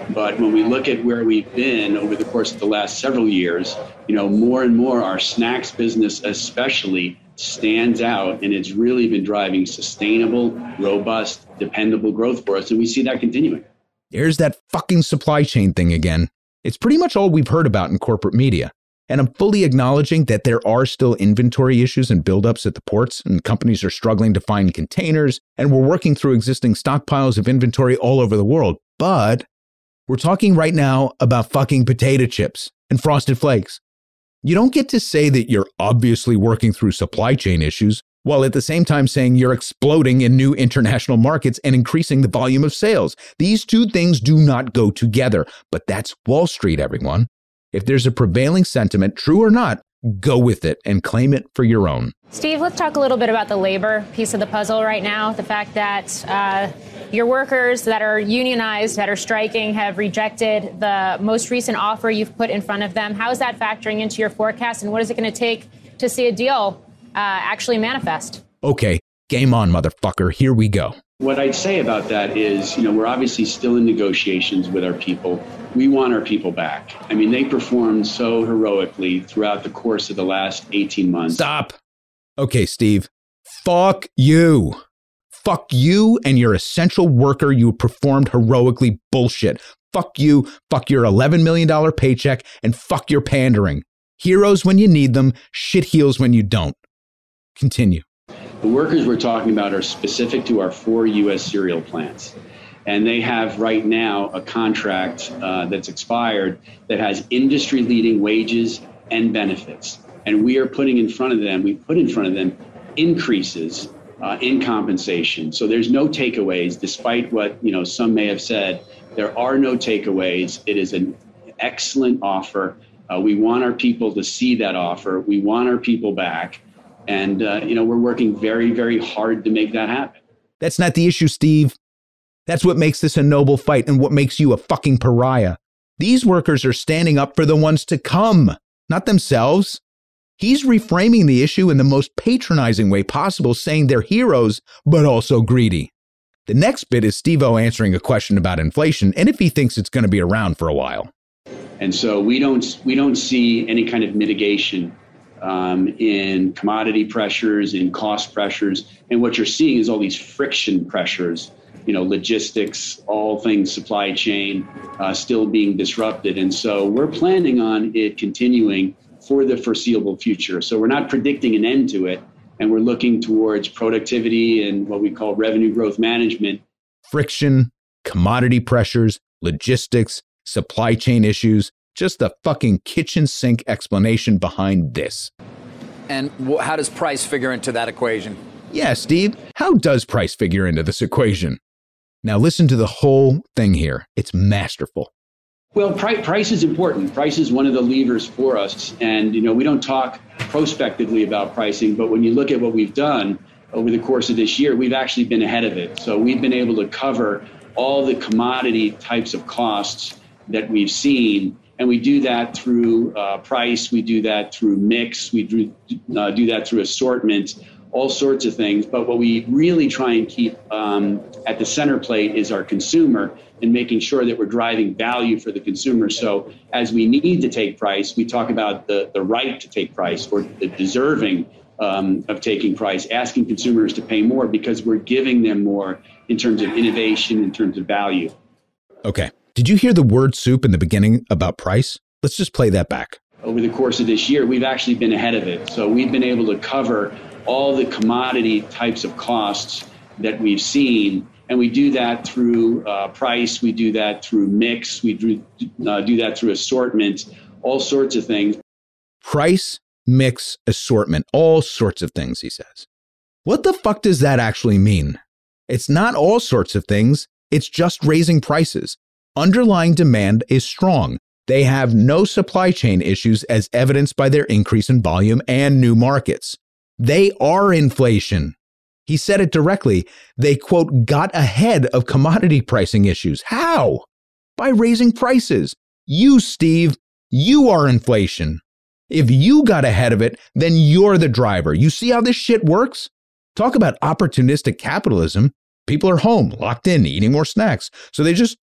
But when we look at where we've been over the course of the last several years, you know, more and more our snacks business especially stands out, and it's really been driving sustainable, robust, dependable growth for us. And we see that continuing. There's that fucking supply chain thing again. It's pretty much all we've heard about in corporate media. And I'm fully acknowledging that there are still inventory issues and buildups at the ports, and companies are struggling to find containers, and we're working through existing stockpiles of inventory all over the world. But we're talking right now about fucking potato chips and Frosted Flakes. You don't get to say that you're obviously working through supply chain issues while at the same time saying you're exploding in new international markets and increasing the volume of sales. These two things do not go together, but that's Wall Street, everyone. If there's a prevailing sentiment, true or not, go with it and claim it for your own. Steve, let's talk a little bit about the labor piece of the puzzle right now. The fact that uh, your workers that are unionized, that are striking, have rejected the most recent offer you've put in front of them. How is that factoring into your forecast, and what is it going to take to see a deal uh, actually manifest? Okay, game on, motherfucker. Here we go. What I'd say about that is, you know, we're obviously still in negotiations with our people. We want our people back. I mean, they performed so heroically throughout the course of the last eighteen months. Stop. Okay, Steve. Fuck you. Fuck you and your essential worker you performed heroically bullshit. Fuck you. Fuck your eleven million dollars paycheck, and fuck your pandering. Heroes when you need them, shit heels when you don't. Continue. The workers we're talking about are specific to our four U S cereal plants. And they have right now a contract uh, that's expired that has industry-leading wages and benefits. And we are putting in front of them, we put in front of them increases uh, in compensation. So there's no takeaways, despite what, you know, some may have said. There are no takeaways. It is an excellent offer. Uh, we want our people to see that offer. We want our people back. And, uh, you know, we're working very, very hard to make that happen. That's not the issue, Steve. That's what makes this a noble fight and what makes you a fucking pariah. These workers are standing up for the ones to come, not themselves. He's reframing the issue in the most patronizing way possible, saying they're heroes, but also greedy. The next bit is Steve-O answering a question about inflation and if he thinks it's going to be around for a while. And so we don't we don't see any kind of mitigation um, in commodity pressures, in cost pressures. And what you're seeing is all these friction pressures, you know, logistics, all things supply chain uh, still being disrupted. And so we're planning on it continuing for the foreseeable future. So we're not predicting an end to it. And we're looking towards productivity and what we call revenue growth management. Friction, commodity pressures, logistics, supply chain issues, just the fucking kitchen sink explanation behind this. And wh- how does price figure into that equation? Yeah, Steve, how does price figure into this equation? Now listen to the whole thing here. It's masterful. Well, pri- price is important. Price is one of the levers for us. And, you know, we don't talk prospectively about pricing, but when you look at what we've done over the course of this year, we've actually been ahead of it. So we've been able to cover all the commodity types of costs that we've seen. And we do that through uh, price. We do that through mix. We do, uh, do that through assortment, all sorts of things. But what we really try and keep um, at the center plate is our consumer and making sure that we're driving value for the consumer. So as we need to take price, we talk about the, the right to take price or the deserving um, of taking price, asking consumers to pay more because we're giving them more in terms of innovation, in terms of value. Okay. Did you hear the word soup in the beginning about price? Let's just play that back. Over the course of this year, we've actually been ahead of it. So we've been able to cover all the commodity types of costs that we've seen. And we do that through uh, price. We do that through mix. We do, uh, do that through assortment, all sorts of things. Price, mix, assortment, all sorts of things, he says. What the fuck does that actually mean? It's not all sorts of things. It's just raising prices. Underlying demand is strong. They have no supply chain issues as evidenced by their increase in volume and new markets. They are inflation. He said it directly. They, quote, got ahead of commodity pricing issues. How? By raising prices. You, Steve, you are inflation. If you got ahead of it, then you're the driver. You see how this shit works? Talk about opportunistic capitalism. People are home, locked in, eating more snacks. So they just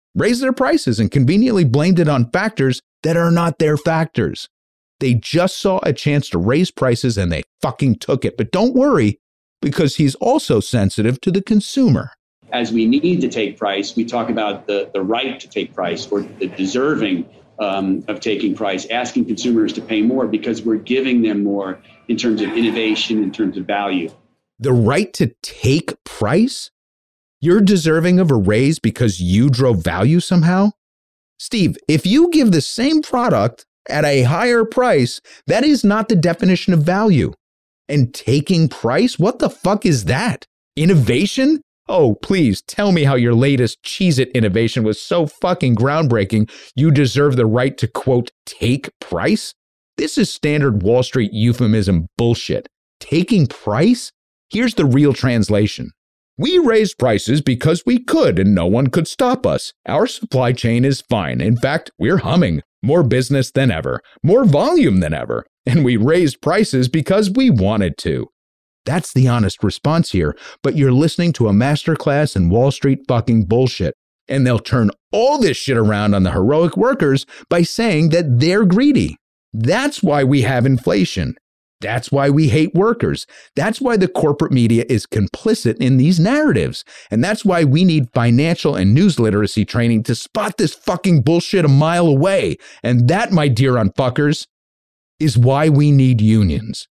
raised their prices and conveniently blamed it on factors that are not their factors. They just saw a chance to raise prices and they fucking took it. But don't worry, because he's also sensitive to the consumer. As we need to take price, we talk about the, the right to take price or the deserving um, of taking price, asking consumers to pay more because we're giving them more in terms of innovation, in terms of value. The right to take price? You're deserving of a raise because you drove value somehow? Steve, if you give the same product at a higher price, that is not the definition of value. And taking price? What the fuck is that? Innovation? Oh, please tell me how your latest Cheez-It innovation was so fucking groundbreaking you deserve the right to, quote, take price? This is standard Wall Street euphemism bullshit. Taking price? Here's the real translation. We raised prices because we could and no one could stop us. Our supply chain is fine. In fact, we're humming. More business than ever. More volume than ever. And we raised prices because we wanted to. That's the honest response here, but you're listening to a masterclass in Wall Street fucking bullshit. And they'll turn all this shit around on the heroic workers by saying that they're greedy. That's why we have inflation. That's why we hate workers. That's why the corporate media is complicit in these narratives. And that's why we need financial and news literacy training to spot this fucking bullshit a mile away. And that, my dear unfuckers, is why we need unions.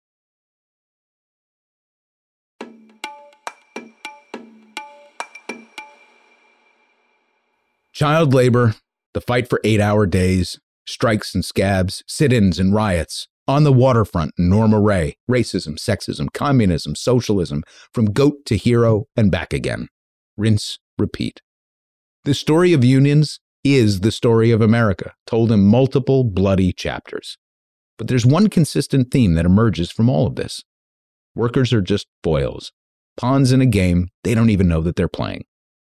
Child labor, the fight for eight-hour days, strikes and scabs, sit-ins and riots, on the waterfront in Norma Rae, racism, sexism, communism, socialism, from goat to hero and back again. Rinse, repeat. The story of unions is the story of America, told in multiple bloody chapters. But there's one consistent theme that emerges from all of this. Workers are just foils, pawns in a game they don't even know that they're playing.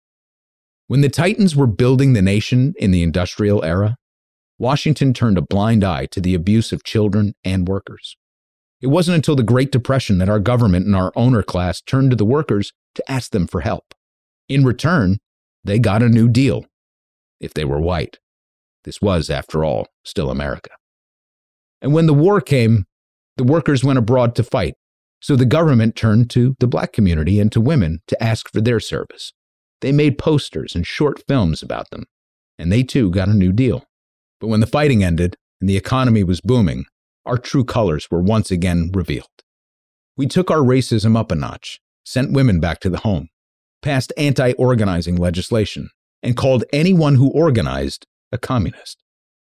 When the Titans were building the nation in the industrial era, Washington turned a blind eye to the abuse of children and workers. It wasn't until the Great Depression that our government and our owner class turned to the workers to ask them for help. In return, they got a new deal, if they were white. This was, after all, still America. And when the war came, the workers went abroad to fight, so the government turned to the black community and to women to ask for their service. They made posters and short films about them, and they too got a new deal. But when the fighting ended and the economy was booming, our true colors were once again revealed. We took our racism up a notch, sent women back to the home, passed anti-organizing legislation, and called anyone who organized a communist.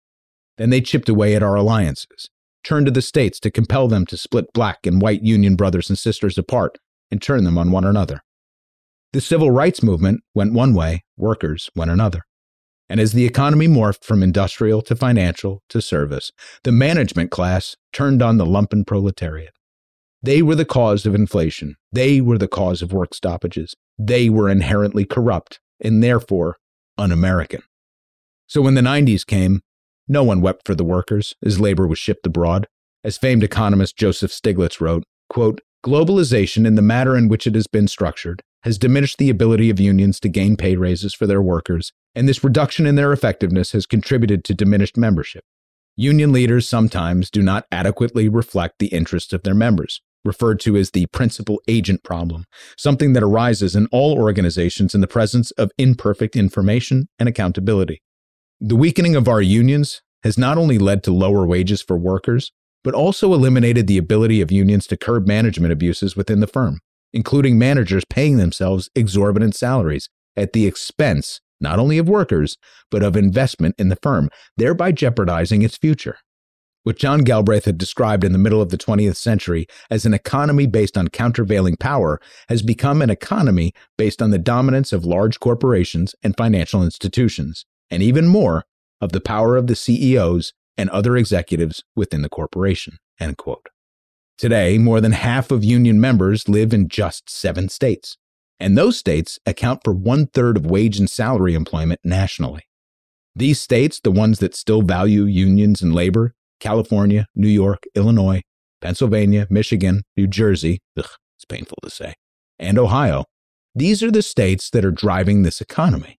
Then they chipped away at our alliances, turned to the states to compel them to split black and white union brothers and sisters apart and turn them on one another. The civil rights movement went one way, workers went another. And as the economy morphed from industrial to financial to service, the management class turned on the lumpen proletariat. They were the cause of inflation. They were the cause of work stoppages. They were inherently corrupt and therefore un-American. So when the nineties came, no one wept for the workers as labor was shipped abroad. As famed economist Joseph Stiglitz wrote, quote, globalization in the manner in which it has been structured has diminished the ability of unions to gain pay raises for their workers, and this reduction in their effectiveness has contributed to diminished membership. Union leaders sometimes do not adequately reflect the interests of their members, referred to as the principal agent problem, something that arises in all organizations in the presence of imperfect information and accountability. The weakening of our unions has not only led to lower wages for workers, but also eliminated the ability of unions to curb management abuses within the firm, including managers paying themselves exorbitant salaries at the expense not only of workers, but of investment in the firm, thereby jeopardizing its future. What John Galbraith had described in the middle of the twentieth century as an economy based on countervailing power has become an economy based on the dominance of large corporations and financial institutions, and even more, of the power of the C E Os and other executives within the corporation. End quote. Today, more than half of union members live in just seven states, and those states account for one-third of wage and salary employment nationally. These states, the ones that still value unions and labor, California, New York, Illinois, Pennsylvania, Michigan, New Jersey, ugh, it's painful to say, and Ohio, these are the states that are driving this economy.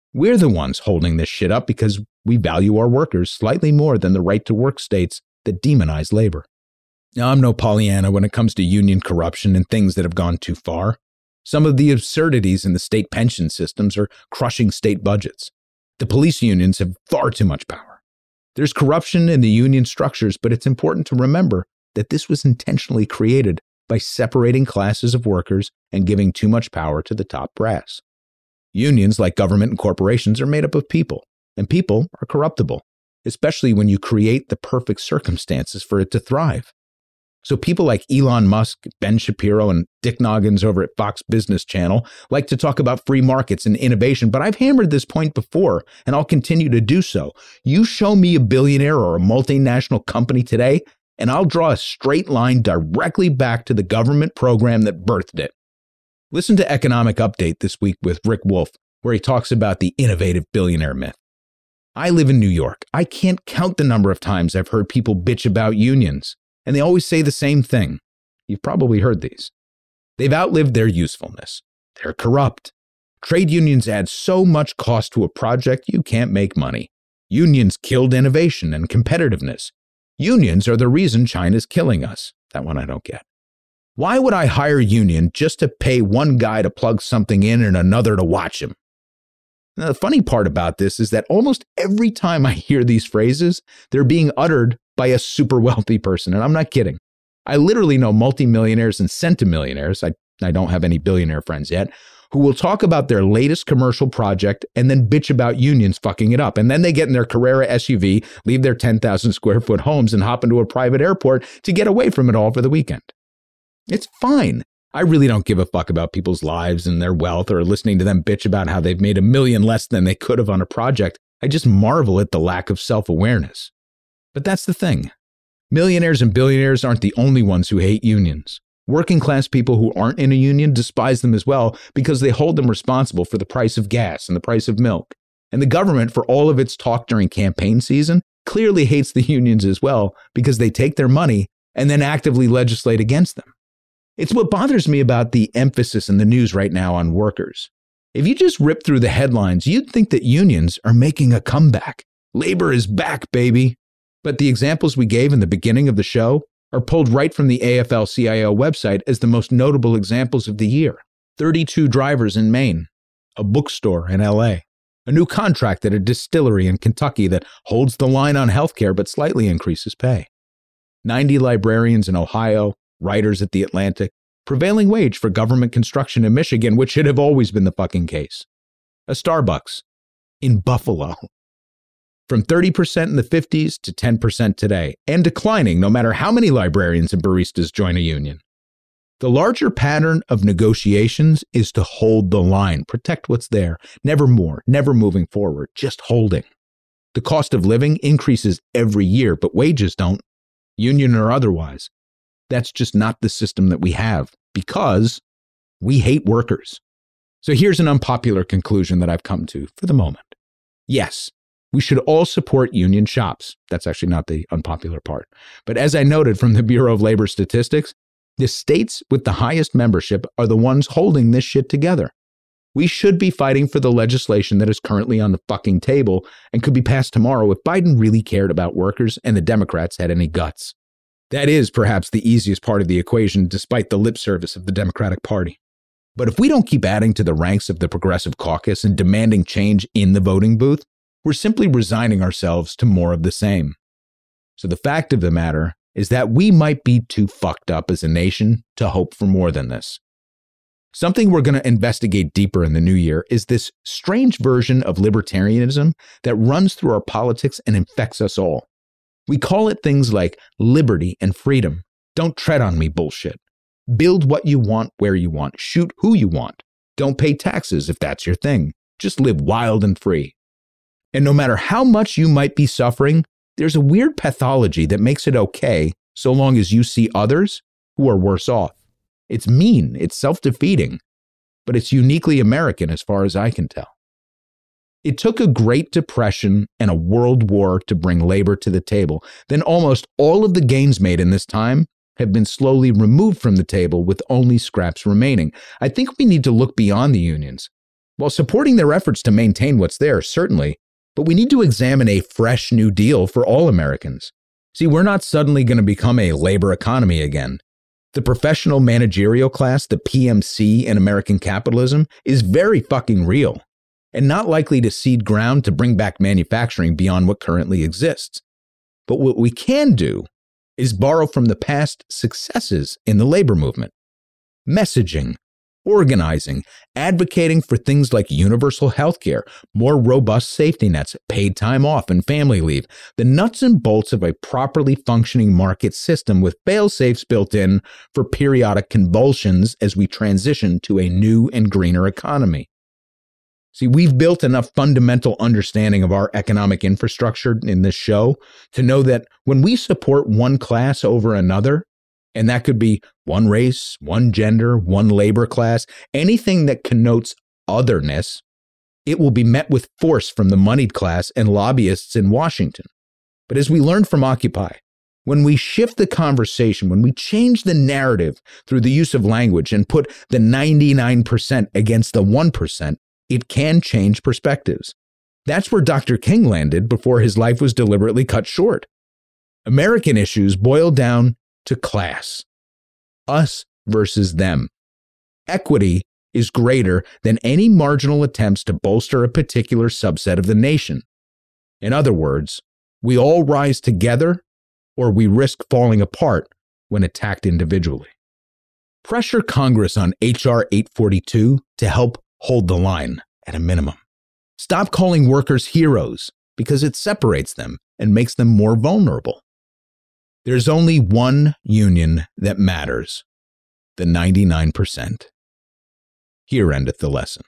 We're the ones holding this shit up because we value our workers slightly more than the right to work states that demonize labor. Now, I'm no Pollyanna when it comes to union corruption and things that have gone too far. Some of the absurdities in the state pension systems are crushing state budgets. The police unions have far too much power. There's corruption in the union structures, but it's important to remember that this was intentionally created by separating classes of workers and giving too much power to the top brass. Unions, like government and corporations, are made up of people, and people are corruptible, especially when you create the perfect circumstances for it to thrive. So people like Elon Musk, Ben Shapiro, and Dick Noggins over at Fox Business Channel like to talk about free markets and innovation, but I've hammered this point before, and I'll continue to do so. You show me a billionaire or a multinational company today, and I'll draw a straight line directly back to the government program that birthed it. Listen to Economic Update this week with Rick Wolf, where he talks about the innovative billionaire myth. I live in New York. I can't count the number of times I've heard people bitch about unions, and they always say the same thing. You've probably heard these. They've outlived their usefulness. They're corrupt. Trade unions add so much cost to a project you can't make money. Unions killed innovation and competitiveness. Unions are the reason China's killing us. That one I don't get. Why would I hire a union just to pay one guy to plug something in and another to watch him? Now, the funny part about this is that almost every time I hear these phrases, they're being uttered by a super wealthy person, and I'm not kidding. I literally know multimillionaires and centimillionaires, I, I don't have any billionaire friends yet, who will talk about their latest commercial project and then bitch about unions fucking it up. And then they get in their Carrera S U V, leave their ten thousand square foot homes, and hop into a private airport to get away from it all for the weekend. It's fine. I really don't give a fuck about people's lives and their wealth or listening to them bitch about how they've made a million less than they could have on a project. I just marvel at the lack of self-awareness. But that's the thing. Millionaires and billionaires aren't the only ones who hate unions. Working class people who aren't in a union despise them as well because they hold them responsible for the price of gas and the price of milk. And the government, for all of its talk during campaign season, clearly hates the unions as well because they take their money and then actively legislate against them. It's what bothers me about the emphasis in the news right now on workers. If you just rip through the headlines, you'd think that unions are making a comeback. Labor is back, baby. But the examples we gave in the beginning of the show are pulled right from the A F L C I O website as the most notable examples of the year. thirty-two drivers in Maine, a bookstore in L A, a new contract at a distillery in Kentucky that holds the line on healthcare but slightly increases pay, ninety librarians in Ohio, writers at The Atlantic, prevailing wage for government construction in Michigan, which should have always been the fucking case, a Starbucks in Buffalo. From thirty percent in the fifties to ten percent today, and declining no matter how many librarians and baristas join a union. The larger pattern of negotiations is to hold the line, protect what's there, never more, never moving forward, just holding. The cost of living increases every year, but wages don't, union or otherwise. That's just not the system that we have because we hate workers. So here's an unpopular conclusion that I've come to for the moment. Yes, we should all support union shops. That's actually not the unpopular part. But as I noted from the Bureau of Labor Statistics, the states with the highest membership are the ones holding this shit together. We should be fighting for the legislation that is currently on the fucking table and could be passed tomorrow if Biden really cared about workers and the Democrats had any guts. That is perhaps the easiest part of the equation, despite the lip service of the Democratic Party. But if we don't keep adding to the ranks of the Progressive Caucus and demanding change in the voting booth, we're simply resigning ourselves to more of the same. So the fact of the matter is that we might be too fucked up as a nation to hope for more than this. Something we're going to investigate deeper in the new year is this strange version of libertarianism that runs through our politics and infects us all. We call it things like liberty and freedom. Don't tread on me bullshit. Build what you want where you want. Shoot who you want. Don't pay taxes if that's your thing. Just live wild and free. And no matter how much you might be suffering, there's a weird pathology that makes it okay so long as you see others who are worse off. It's mean, it's self-defeating, but it's uniquely American as far as I can tell. It took a Great Depression and a World War to bring labor to the table. Then almost all of the gains made in this time have been slowly removed from the table with only scraps remaining. I think we need to look beyond the unions. While supporting their efforts to maintain what's there, certainly, but we need to examine a fresh new deal for all Americans. See, we're not suddenly going to become a labor economy again. The professional managerial class, the P M C in American capitalism, is very fucking real and not likely to cede ground to bring back manufacturing beyond what currently exists. But what we can do is borrow from the past successes in the labor movement. Messaging, organizing, advocating for things like universal health care, more robust safety nets, paid time off and family leave, the nuts and bolts of a properly functioning market system with fail-safes built in for periodic convulsions as we transition to a new and greener economy. See, we've built enough fundamental understanding of our economic infrastructure in this show to know that when we support one class over another, and that could be one race, one gender, one labor class, anything that connotes otherness, it will be met with force from the moneyed class and lobbyists in Washington. But as we learned from Occupy, when we shift the conversation, when we change the narrative through the use of language and put the ninety-nine percent against the one percent, it can change perspectives. That's where Doctor King landed before his life was deliberately cut short. American issues boil down to class. Us versus them. Equity is greater than any marginal attempts to bolster a particular subset of the nation. In other words, we all rise together or we risk falling apart when attacked individually. Pressure Congress on H R eight forty-two to help hold the line at a minimum. Stop calling workers heroes because it separates them and makes them more vulnerable. There's only one union that matters, the ninety-nine percent. Here endeth the lesson.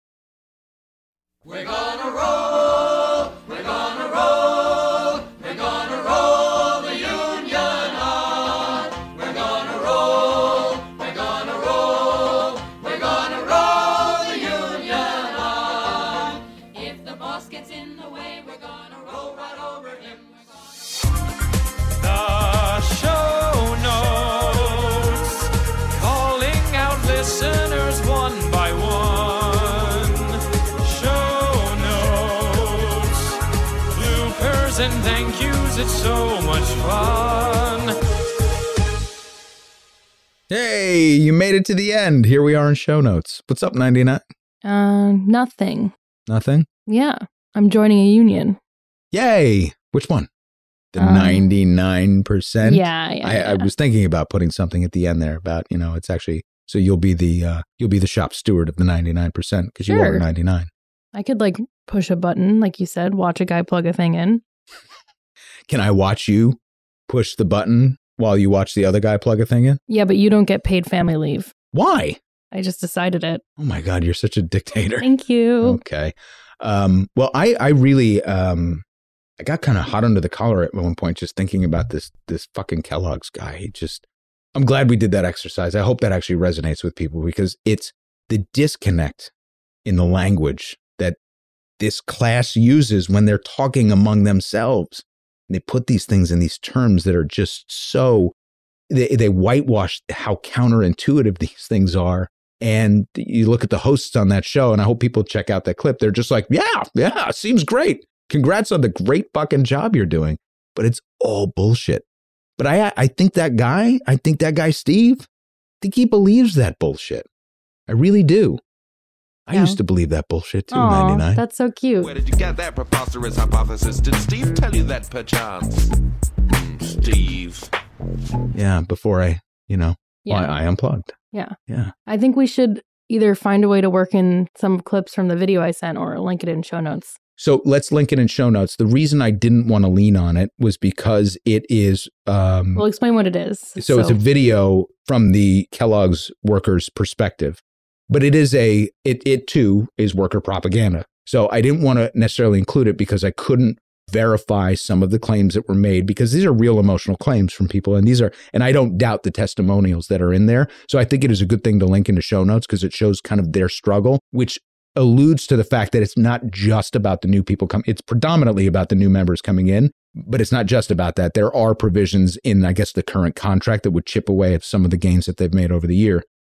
We're gonna roll, we're gonna roll, we're gonna roll the union on. We're gonna roll, we're gonna roll, we're gonna roll the union on. If the boss gets in the way, we're gonna roll right over him. The show notes, calling out listeners one by one. Show notes, bloopers and thank yous, it's so much fun. Hey, you made it to the end. Here we are in show notes. What's up, ninety-nine? Uh, nothing. Nothing? Yeah, I'm joining a union. Yay! Which one? The Um, ninety-nine percent? Yeah, yeah, I, yeah. I was thinking about putting something at the end there about, you know, it's actually, so you'll be the, uh, you'll be the shop steward of the ninety-nine percent because you Sure. are ninety-nine. I could like push a button, like you said, watch a guy plug a thing in. Can I watch you push the button while you watch the other guy plug a thing in? Yeah, but you don't get paid family leave. Why? I just decided it. Oh my God, you're such a dictator. Thank you. Okay. Um, well, I, I really, um, I got kind of hot under the collar at one point just thinking about this this fucking Kellogg's guy. He just, I'm glad we did that exercise. I hope that actually resonates with people because it's the disconnect in the language that this class uses when they're talking among themselves. And they put these things in these terms that are just so, they, they whitewash how counterintuitive these things are. And you look at the hosts on that show, and I hope people check out that clip. They're just like, yeah, yeah, seems great. Congrats on the great fucking job you're doing. But it's all bullshit. But I I think that guy, I think that guy, Steve, I think he believes that bullshit. I really do. I Yeah. used to believe that bullshit too, Aw, ninety-nine. that's so cute. Where did you get that preposterous hypothesis? Did Steve tell you that perchance? Hmm, Steve. Yeah, before I, you know, Yeah. well, I, I unplugged. Yeah. Yeah. I think we should either find a way to work in some clips from the video I sent or link it in show notes. So let's link it in show notes. The reason I didn't want to lean on it was because it is. Um, We'll explain what it is. so, it's a video from the Kellogg's workers' perspective, but it is a it it too is worker propaganda. So I didn't want to necessarily include it because I couldn't verify some of the claims that were made because these are real emotional claims from people, and these are and I don't doubt the testimonials that are in there. So I think it is a good thing to link into show notes because it shows kind of their struggle, which alludes to the fact that it's not just about the new people coming. It's predominantly about the new members coming in, but it's not just about that. There are provisions in, I guess, the current contract that would chip away at some of the gains that they've made over the year.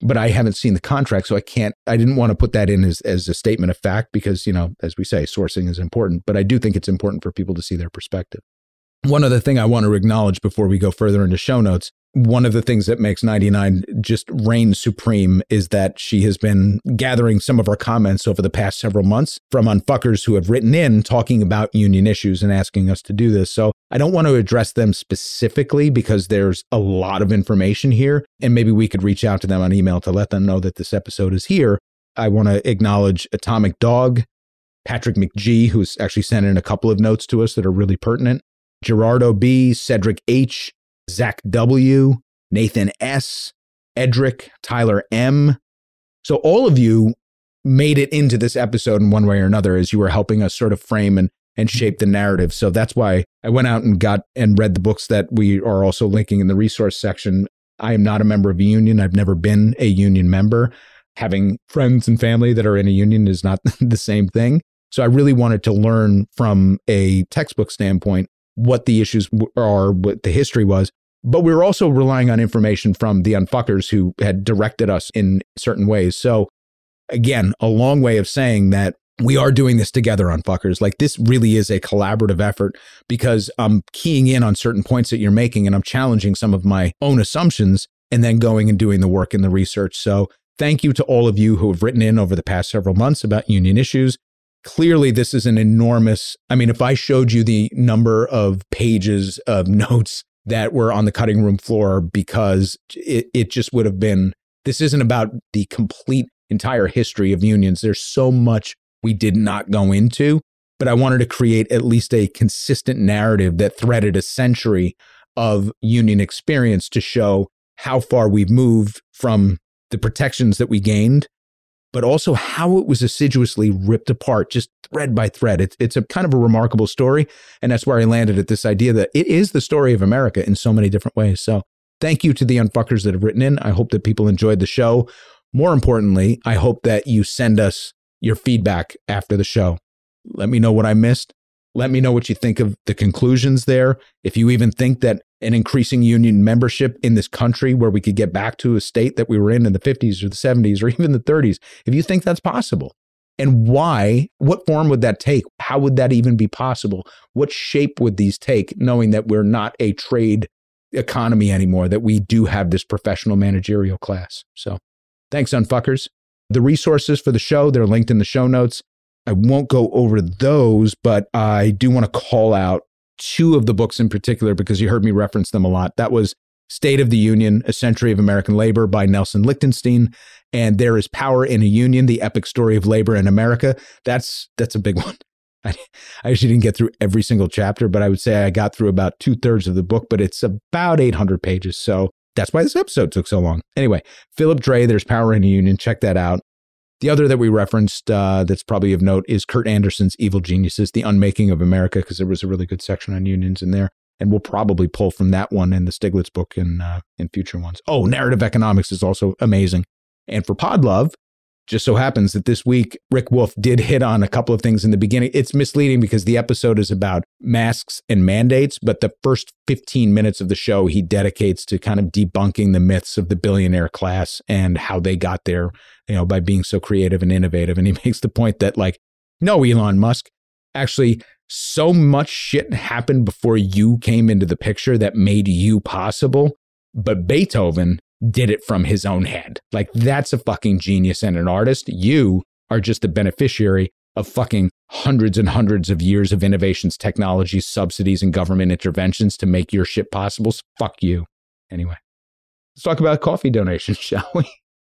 but I haven't seen the contract, so I can't, I didn't want to put that in as, as a statement of fact because, you know, as we say, sourcing is important, but I do think it's important for people to see their perspective. One other thing I want to acknowledge before we go further into show notes, one of the things that makes ninety-nine just reign supreme is that she has been gathering some of our comments over the past several months from unfuckers who have written in talking about union issues and asking us to do this. So I don't want to address them specifically because there's a lot of information here, and maybe we could reach out to them on email to let them know that this episode is here. I want to acknowledge Atomic Dog, Patrick McGee, who's actually sent in a couple of notes to us that are really pertinent, Gerardo B., Cedric H., Zach W., Nathan S., Edric, Tyler M. So all of you made it into this episode in one way or another as you were helping us sort of frame and, and shape the narrative. So that's why I went out and got and read the books that we are also linking in the resource section. I am not a member of a union. I've never been a union member. Having friends and family that are in a union is not the same thing. So I really wanted to learn from a textbook standpoint what the issues are, what the history was. But we were also relying on information from the unfuckers who had directed us in certain ways. So again, a long way of saying that we are doing this together, unfuckers. Like, this really is a collaborative effort because I'm keying in on certain points that you're making and I'm challenging some of my own assumptions and then going and doing the work and the research. So thank you to all of you who have written in over the past several months about union issues. Clearly, this is an enormous, I mean, if I showed you the number of pages of notes that were on the cutting room floor, because it, it just would have been, this isn't about the complete entire history of unions. There's so much we did not go into, but I wanted to create at least a consistent narrative that threaded a century of union experience to show how far we've moved from the protections that we gained, but also how it was assiduously ripped apart, just thread by thread. It's, it's a kind of a remarkable story, and that's where I landed at this idea that it is the story of America in so many different ways. So thank you to the unfuckers that have written in. I hope that people enjoyed the show. More importantly, I hope that you send us your feedback after the show. Let me know what I missed. Let me know what you think of the conclusions there. If you even think that an increasing union membership in this country where we could get back to a state that we were in in the fifties or the seventies or even the thirties, if you think that's possible, and why, what form would that take? How would that even be possible? What shape would these take, knowing that we're not a trade economy anymore, that we do have this professional managerial class? So thanks, unfuckers. The resources for the show, they're linked in the show notes. I won't go over those, but I do want to call out two of the books in particular because you heard me reference them a lot. That was State of the Union, A Century of American Labor by Nelson Lichtenstein, and There is Power in a Union, The Epic Story of Labor in America. That's that's a big one. I, I actually didn't get through every single chapter, but I would say I got through about two thirds of the book, but it's about eight hundred pages. So that's why this episode took so long. Anyway, Philip Dray, There's Power in a Union. Check that out. The other that we referenced uh, that's probably of note is Kurt Anderson's Evil Geniuses, The Unmaking of America, because there was a really good section on unions in there. And we'll probably pull from that one and the Stiglitz book in, uh, in future ones. Oh, Narrative Economics is also amazing. And for Podlove, just so happens that this week, Rick Wolf did hit on a couple of things in the beginning. It's misleading because the episode is about masks and mandates, but the first fifteen minutes of the show he dedicates to kind of debunking the myths of the billionaire class and how they got there, you know, by being so creative and innovative. And he makes the point that, like, no, Elon Musk, actually, so much shit happened before you came into the picture that made you possible, but Beethoven did it from his own head. Like, that's a fucking genius and an artist. You are just the beneficiary of fucking hundreds and hundreds of years of innovations, technologies, subsidies, and government interventions to make your shit possible. So fuck you. Anyway, let's talk about coffee donations, shall we?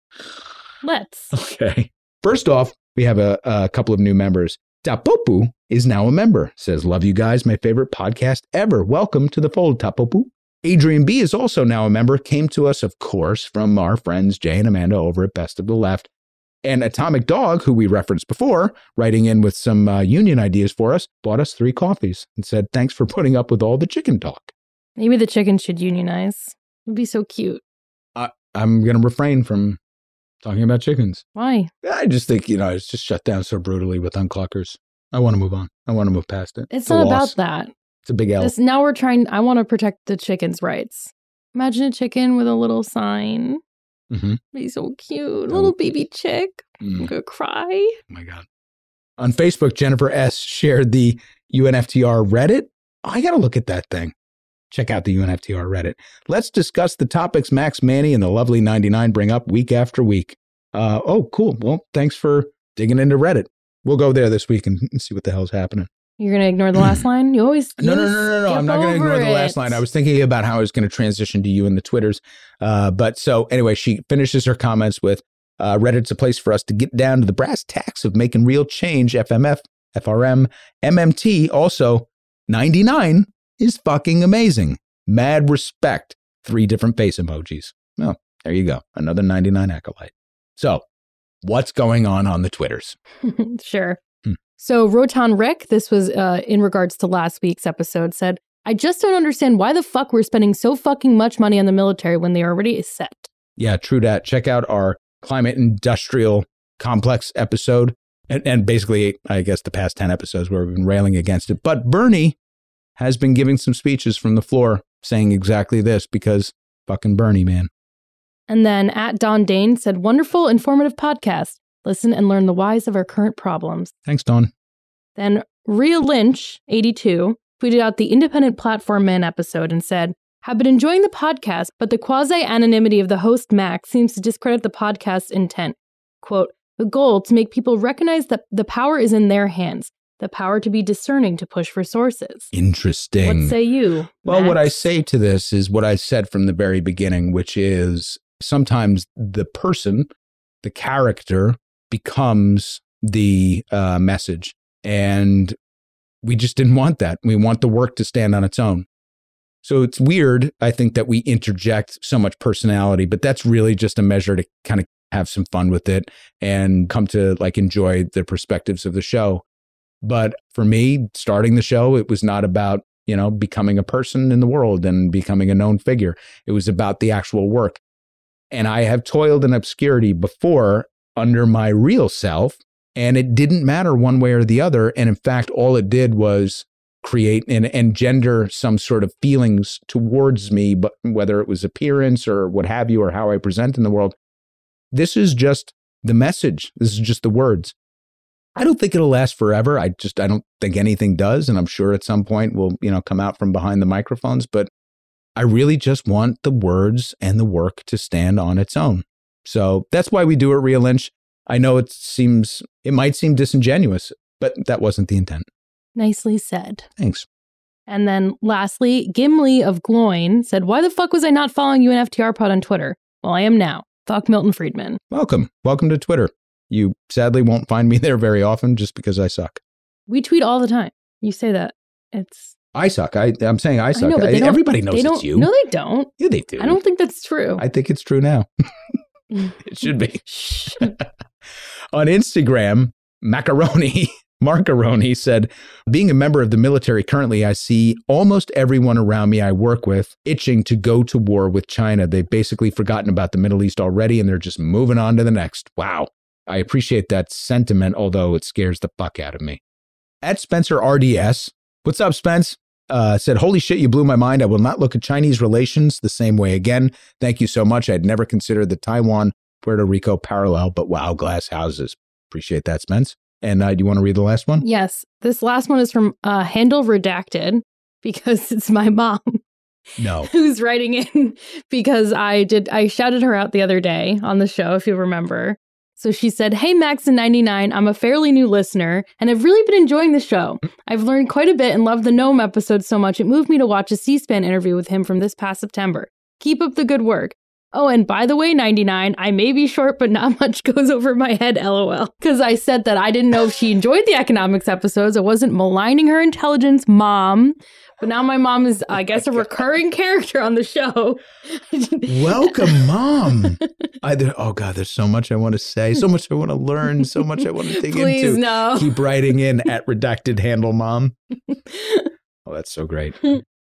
Let's. Okay. First off, we have a, a couple of new members. Tapopu is now a member. Says, love you guys. My favorite podcast ever. Welcome to the fold, Tapopu. Adrian B. is also now a member, came to us, of course, from our friends Jay and Amanda over at Best of the Left. And Atomic Dog, who we referenced before, writing in with some uh, union ideas for us, bought us three coffees and said, thanks for putting up with all the chicken talk. Maybe the chickens should unionize. It would be so cute. Uh, I'm going to refrain from talking about chickens. Why? I just think, you know, it's just shut down so brutally with unclockers. I want to move on. I want to move past it. It's, it's not about that. It's a big L. This, now we're trying, I want to protect the chicken's rights. Imagine a chicken with a little sign. Mm-hmm. He's so cute. Little baby chick. Mm. I'm going to cry. Oh, my God. On Facebook, Jennifer S. shared the U N F T R Reddit. Oh, I got to look at that thing. Check out the U N F T R Reddit. Let's discuss the topics Max Manny and the lovely ninety-nine bring up week after week. Uh, oh, cool. Well, thanks for digging into Reddit. We'll go there this week and see what the hell's happening. You're going to ignore the last line? You always you No, no, always no, no, no. skip I'm not going to over ignore the last it. line. I was thinking about how I was going to transition to you and the Twitters. Uh, but so anyway, she finishes her comments with, uh, Reddit's a place for us to get down to the brass tacks of making real change. F M F, F R M, M M T. Also, ninety-nine is fucking amazing. Mad respect. Three different face emojis. Well, there you go. Another ninety-nine acolyte. So what's going on on the Twitters? Sure. Hmm. So Rotan Rick, this was uh, in regards to last week's episode, said, I just don't understand why the fuck we're spending so fucking much money on the military when they already is set. Yeah, true that. Check out our climate industrial complex episode. And, and basically, I guess, the past ten episodes where we've been railing against it. But Bernie has been giving some speeches from the floor saying exactly this because fucking Bernie, man. And then at Don Dane said, wonderful, informative podcast. Listen and learn the whys of our current problems. Thanks, Don. Then Rhea Lynch, eighty-two, tweeted out the Independent Platform Man episode and said, have been enjoying the podcast, but the quasi-anonymity of the host Max seems to discredit the podcast's intent. Quote, the goal to make people recognize that the power is in their hands, the power to be discerning to push for sources. Interesting. What say you, Well, Max? what I say to this is what I said from the very beginning, which is sometimes the person, the character, becomes the uh, message. And we just didn't want that. We want the work to stand on its own. So it's weird, I think, that we interject so much personality, but that's really just a measure to kind of have some fun with it and come to like enjoy the perspectives of the show. But for me, starting the show, it was not about, you know, becoming a person in the world and becoming a known figure. It was about the actual work. And I have toiled in obscurity before under my real self, and it didn't matter one way or the other. And in fact, all it did was create and engender some sort of feelings towards me, but whether it was appearance or what have you, or how I present in the world. This is just the message. This is just the words. I don't think it'll last forever. I just, I don't think anything does. And I'm sure at some point we'll, you know, come out from behind the microphones, but I really just want the words and the work to stand on its own. So that's why we do it, Rhea Lynch. I know it seems, it might seem disingenuous, but that wasn't the intent. Nicely said. Thanks. And then lastly, Gimli of Gloin said, why the fuck was I not following U N F T R Pod on Twitter? Well, I am now. Fuck Milton Friedman. Welcome. Welcome to Twitter. You sadly won't find me there very often just because I suck. We tweet all the time. You say that. It's... I suck. I, I'm saying I suck. I know, but I, they don't- everybody knows they it's don't- you. No, they don't. Yeah, they do. I don't think that's true. I think it's true now. It should be. On Instagram, Macaroni, Marcaroni said, being a member of the military currently, I see almost everyone around me I work with itching to go to war with China. They've basically forgotten about the Middle East already, and they're just moving on to the next. Wow. I appreciate that sentiment, although it scares the fuck out of me. At Spencer R D S, what's up, Spence? Uh, said, holy shit, you blew my mind. I will not look at Chinese relations the same way again. Thank you so much. I'd never considered the Taiwan-Puerto Rico parallel, but wow, glass houses. Appreciate that, Spence. And uh, do you want to read the last one? Yes. This last one is from uh, Handle Redacted because it's my mom. No. Who's writing in because I did, I shouted her out the other day on the show, if you remember. So she said, hey, Max and ninety-nine, I'm a fairly new listener and I've really been enjoying the show. I've learned quite a bit and loved the Gnome episode so much it moved me to watch a C-SPAN interview with him from this past September. Keep up the good work. Oh, and by the way, ninety-nine, I may be short, but not much goes over my head, lol. Because I said that I didn't know if she enjoyed the economics episodes. I wasn't maligning her intelligence, Mom. But now my mom is, I guess, a recurring character on the show. Welcome, Mom. I, there, oh, God, there's so much I want to say, so much I want to learn, so much I want to dig Please, into. no. Keep writing in at redacted handle, Mom. Oh, that's so great.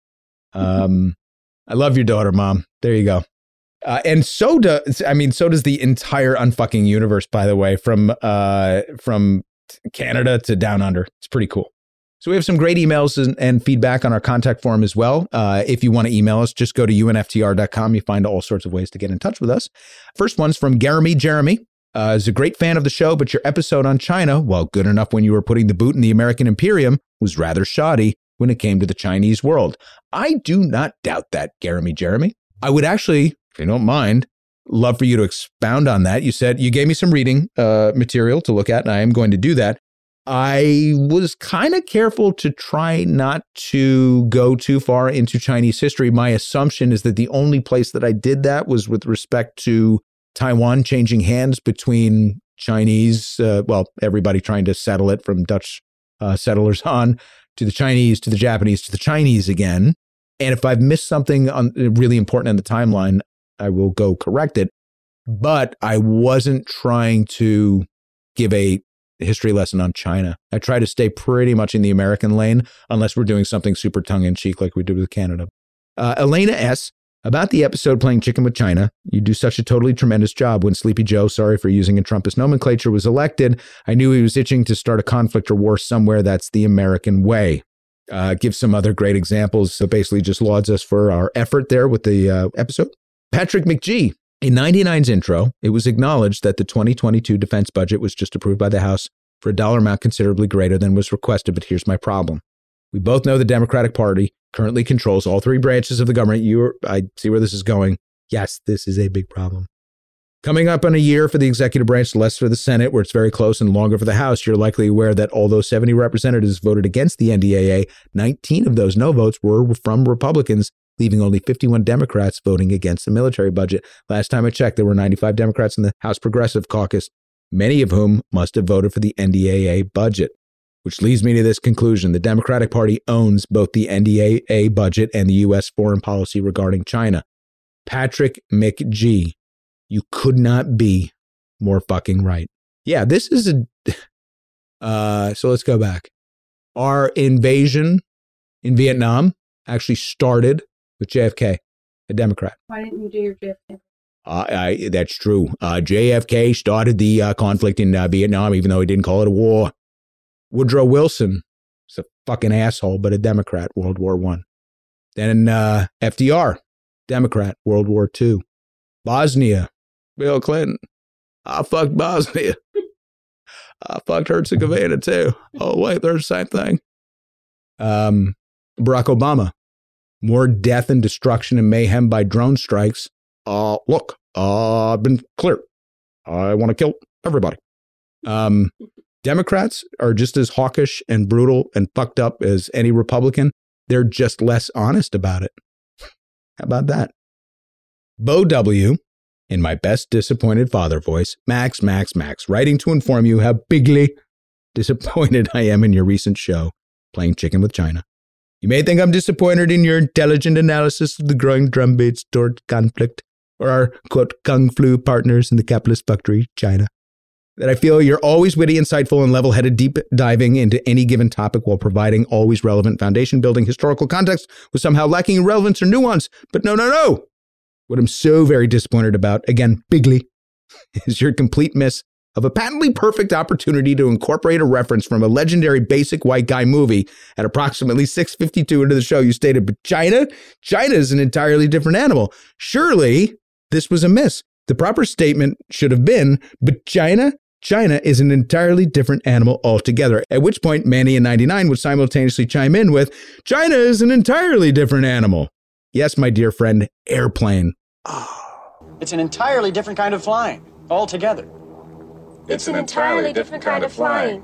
Um, I love your daughter, Mom. There you go. Uh, and so does, I mean, so does the entire unfucking universe, by the way, from uh, from Canada to down under. It's pretty cool. So we have some great emails and, and feedback on our contact form as well. Uh, if you want to email us, just go to U N F T R dot com. You find all sorts of ways to get in touch with us. First one's from Jeremy. Jeremy uh, is a great fan of the show, but your episode on China, while good enough when you were putting the boot in the American Imperium, was rather shoddy when it came to the Chinese world. I do not doubt that, Jeremy. Jeremy. I would actually, if you don't mind, love for you to expound on that. You said you gave me some reading uh, material to look at, and I am going to do that. I was kind of careful to try not to go too far into Chinese history. My assumption is that the only place that I did that was with respect to Taiwan changing hands between Chinese, uh, well, everybody trying to settle it from Dutch uh, settlers on to the Chinese, to the Japanese, to the Chinese again. And if I've missed something on, really important in the timeline, I will go correct it. But I wasn't trying to give a history lesson on China. I try to stay pretty much in the American lane, unless we're doing something super tongue-in-cheek like we did with Canada. Uh, Elena S., about the episode Playing Chicken with China, you do such a totally tremendous job. When Sleepy Joe, sorry for using a Trumpist nomenclature, was elected, I knew he was itching to start a conflict or war somewhere. That's the American way. Uh, give some other great examples. So basically just lauds us for our effort there with the uh, episode. Patrick McGee. In ninety-nine's intro, it was acknowledged that the twenty twenty-two defense budget was just approved by the House for a dollar amount considerably greater than was requested, but here's my problem. We both know the Democratic Party currently controls all three branches of the government. You, I see where this is going. Yes, this is a big problem. Coming up on a year for the executive branch, less for the Senate, where it's very close, and longer for the House, you're likely aware that although seventy representatives voted against the N D A A, nineteen of those no votes were from Republicans, leaving only fifty-one Democrats voting against the military budget. Last time I checked, there were ninety-five Democrats in the House Progressive Caucus, many of whom must have voted for the N D A A budget, which leads me to this conclusion. The Democratic Party owns both the N D A A budget and the U S foreign policy regarding China. Patrick McGee, you could not be more fucking right. Yeah, this is a... Uh, so let's go back. Our invasion in Vietnam actually started with J F K, a Democrat. Why didn't you do your J F K? Uh, I, that's true. Uh, J F K started the uh, conflict in uh, Vietnam, even though he didn't call it a war. Woodrow Wilson is a fucking asshole, but a Democrat, World War One. Then uh, F D R, Democrat, World War Two. Bosnia, Bill Clinton. I fucked Bosnia. I fucked Herzegovina too. Oh, wait, they're the same thing. Um, Barack Obama. More death and destruction and mayhem by drone strikes. Uh, look, uh, I've been clear. I want to kill everybody. Um, Democrats are just as hawkish and brutal and fucked up as any Republican. They're just less honest about it. How about that? Bo W., in my best disappointed father voice, Max, Max, Max, writing to inform you how bigly disappointed I am in your recent show, Playing Chicken with China. You may think I'm disappointed in your intelligent analysis of the growing drumbeats toward conflict, or our, quote, kung flu partners in the capitalist factory, China. That I feel you're always witty, insightful, and level-headed, deep diving into any given topic while providing always relevant foundation-building historical context with somehow lacking in relevance or nuance. But no, no, no! What I'm so very disappointed about, again, bigly, is your complete miss of a patently perfect opportunity to incorporate a reference from a legendary basic white guy movie at approximately six fifty-two into the show. You stated, but China? China is an entirely different animal. Surely this was a miss. The proper statement should have been, but China? China is an entirely different animal altogether. At which point, Manny in ninety-nine would simultaneously chime in with, China is an entirely different animal. Yes, my dear friend, airplane. It's an entirely different kind of flying, altogether. It's an entirely different kind of flying.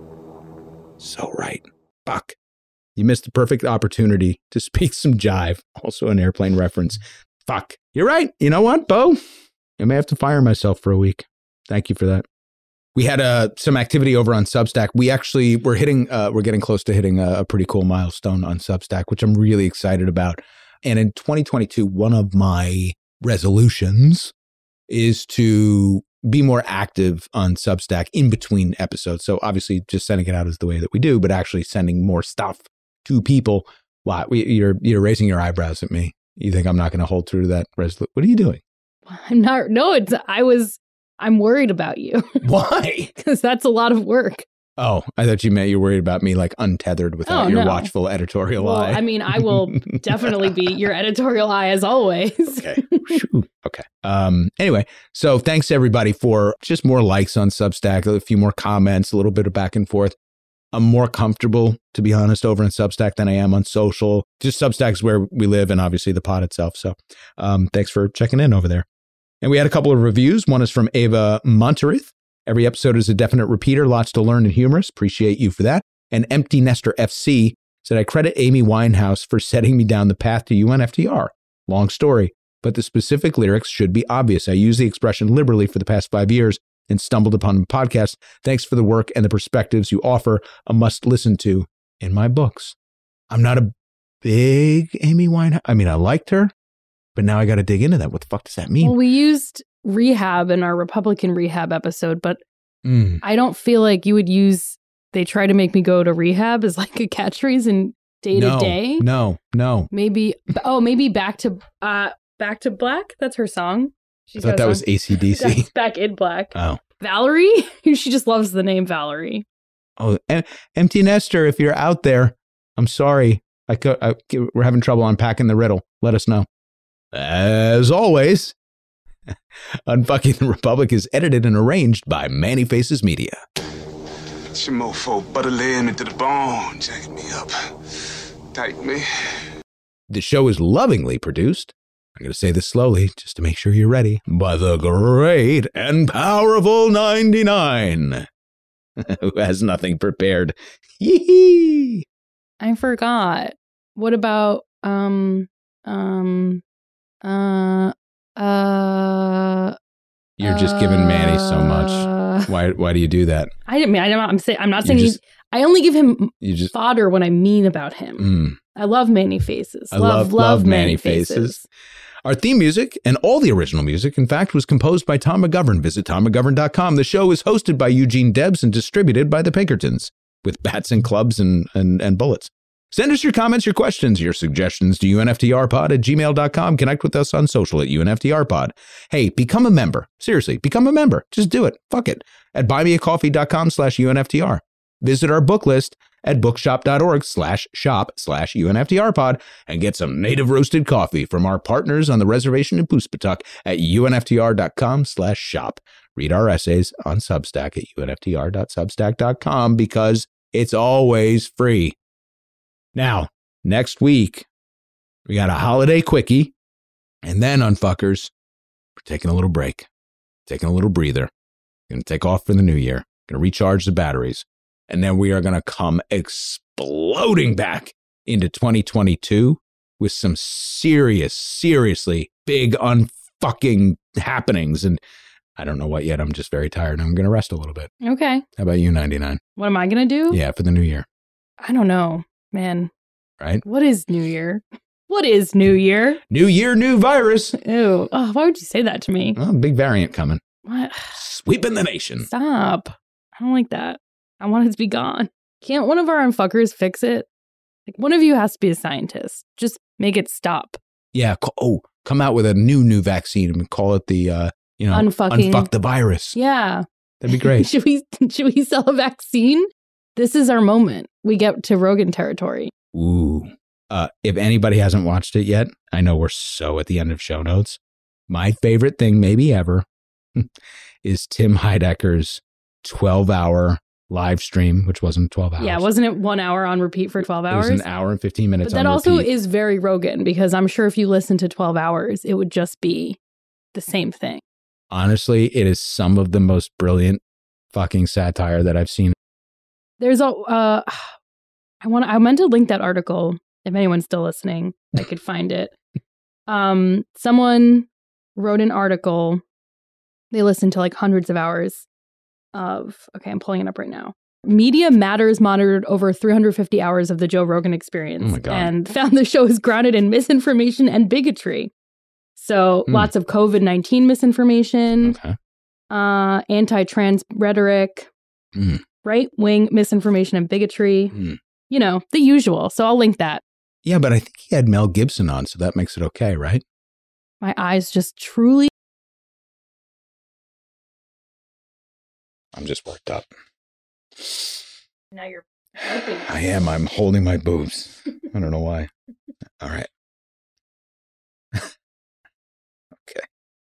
So right. Fuck. You missed the perfect opportunity to speak some jive. Also an airplane reference. Fuck. You're right. You know what, Bo? I may have to fire myself for a week. Thank you for that. We had uh, some activity over on Substack. We actually, we're hitting, uh, we're getting close to hitting a, a pretty cool milestone on Substack, which I'm really excited about. And in twenty twenty-two, one of my resolutions is to be more active on Substack in between episodes. So obviously just sending it out is the way that we do, but actually sending more stuff to people. Wow, you're, you're raising your eyebrows at me. You think I'm not going to hold true to that resolution? What are you doing? I'm not. No, it's, I was, I'm worried about you. Why? Because that's a lot of work. Oh, I thought you meant you were worried about me like untethered without Oh, your no. watchful editorial Well, eye. I mean, I will definitely be your editorial eye as always. Okay. Okay. Um, anyway, so thanks everybody for just more likes on Substack, a few more comments, a little bit of back and forth. I'm more comfortable, to be honest, over in Substack than I am on social. Just Substack's where we live and obviously the pod itself. So um, thanks for checking in over there. And we had a couple of reviews. One is from Ava Monterith. Every episode is a definite repeater, lots to learn and humorous. Appreciate you for that. And Empty Nester F C said, I credit Amy Winehouse for setting me down the path to U N F T R. Long story, but the specific lyrics should be obvious. I use the expression liberally for the past five years and stumbled upon the podcast. Thanks for the work and the perspectives you offer. A must listen to in my books. I'm not a big Amy Winehouse. I mean, I liked her, but now I got to dig into that. What the fuck does that mean? Well, we used rehab in our Republican rehab episode, but Mm. I don't feel like you would use, they try to make me go to rehab as like a catchphrase in day no, to day. No, no. Maybe, oh, maybe back to, uh, back to black. That's her song. I thought that was A C D C. That's Back in Black. Oh. Valerie? She just loves the name Valerie. Oh, em- Empty Nester, if you're out there, I'm sorry. I co- I, we're having trouble unpacking the riddle. Let us know. As always, Unfucking the Republic is edited and arranged by Manny Faces Media. It's your mofo butter laying me to the bone, jacking me up. Tight me. The show is lovingly produced, I'm going to say this slowly just to make sure you're ready, by the great and powerful ninety-nine, who has nothing prepared. Yee-hee. I forgot. What about, um, um, uh, uh, You're just giving Manny so much. Why Why do you do that? I didn't mean, I don't, I'm saying, I'm not saying You he's, just- I only give him You just fodder when I mean about him. Mm. I love Manny Faces. I love, love Manny Faces. Our theme music and all the original music, in fact, was composed by Tom McGovern. Visit tom mcgovern dot com. The show is hosted by Eugene Debs and distributed by the Pinkertons with bats and clubs and, and, and bullets. Send us your comments, your questions, your suggestions to U N F T R pod at gmail dot com. Connect with us on social at U N F T R pod. Hey, become a member. Seriously, become a member. Just do it. Fuck it. At buymeacoffee dot com slash U N F T R. Visit our book list at bookshop dot org slash shop slash U N F T R pod and get some native roasted coffee from our partners on the reservation in Poospatuck at U N F T R dot com slash shop. Read our essays on Substack at U N F T R dot substack dot com because it's always free. Now, next week, we got a holiday quickie, and then, unfuckers, we're taking a little break, taking a little breather, going to take off for the new year, going to recharge the batteries, and then we are going to come exploding back into twenty twenty-two with some serious, seriously big unfucking happenings, and I don't know what yet. I'm just very tired. I'm going to rest a little bit. Okay. How about you, ninety-nine? What am I going to do? Yeah, for the new year. I don't know, man. Right? What is New Year? What is New Year? New year, new virus. Ew. Oh, why would you say that to me? Oh, big variant coming. What? Sweeping the nation. Stop. I don't like that. I want it to be gone. Can't one of our unfuckers fix it? Like, one of you has to be a scientist. Just make it stop. Yeah. co- Oh, come out with a new, new vaccine and call it the, uh, you know, Unfucking- unfuck the virus. Yeah. That'd be great. should we should we sell a vaccine? This is our moment. We get to Rogan territory. Ooh. Uh, if anybody hasn't watched it yet, I know we're so at the end of show notes. My favorite thing maybe ever is Tim Heidecker's twelve hour live stream, which wasn't twelve hours. Yeah, wasn't it one hour on repeat for twelve hours? It was an hour and fifteen minutes But that on also repeat. is very Rogan, because I'm sure if you listen to twelve hours, it would just be the same thing. Honestly, it is some of the most brilliant fucking satire that I've seen. There's a, uh, I want, I meant to link that article. If anyone's still listening, I could find it. Um, someone wrote an article. They listened to like hundreds of hours of, okay, I'm pulling it up right now. Media Matters monitored over three hundred fifty hours of the Joe Rogan Experience Oh my God. and found the show is grounded in misinformation and bigotry. So Hmm. lots of COVID nineteen misinformation, Okay. uh, anti-trans rhetoric, Mm. right-wing misinformation and bigotry. Mm. You know, the usual. So I'll link that. Yeah, but I think he had Mel Gibson on, so that makes it okay, right? My eyes just truly. I'm just worked up. Now you're. I am. I'm holding my boobs. I don't know why. All right.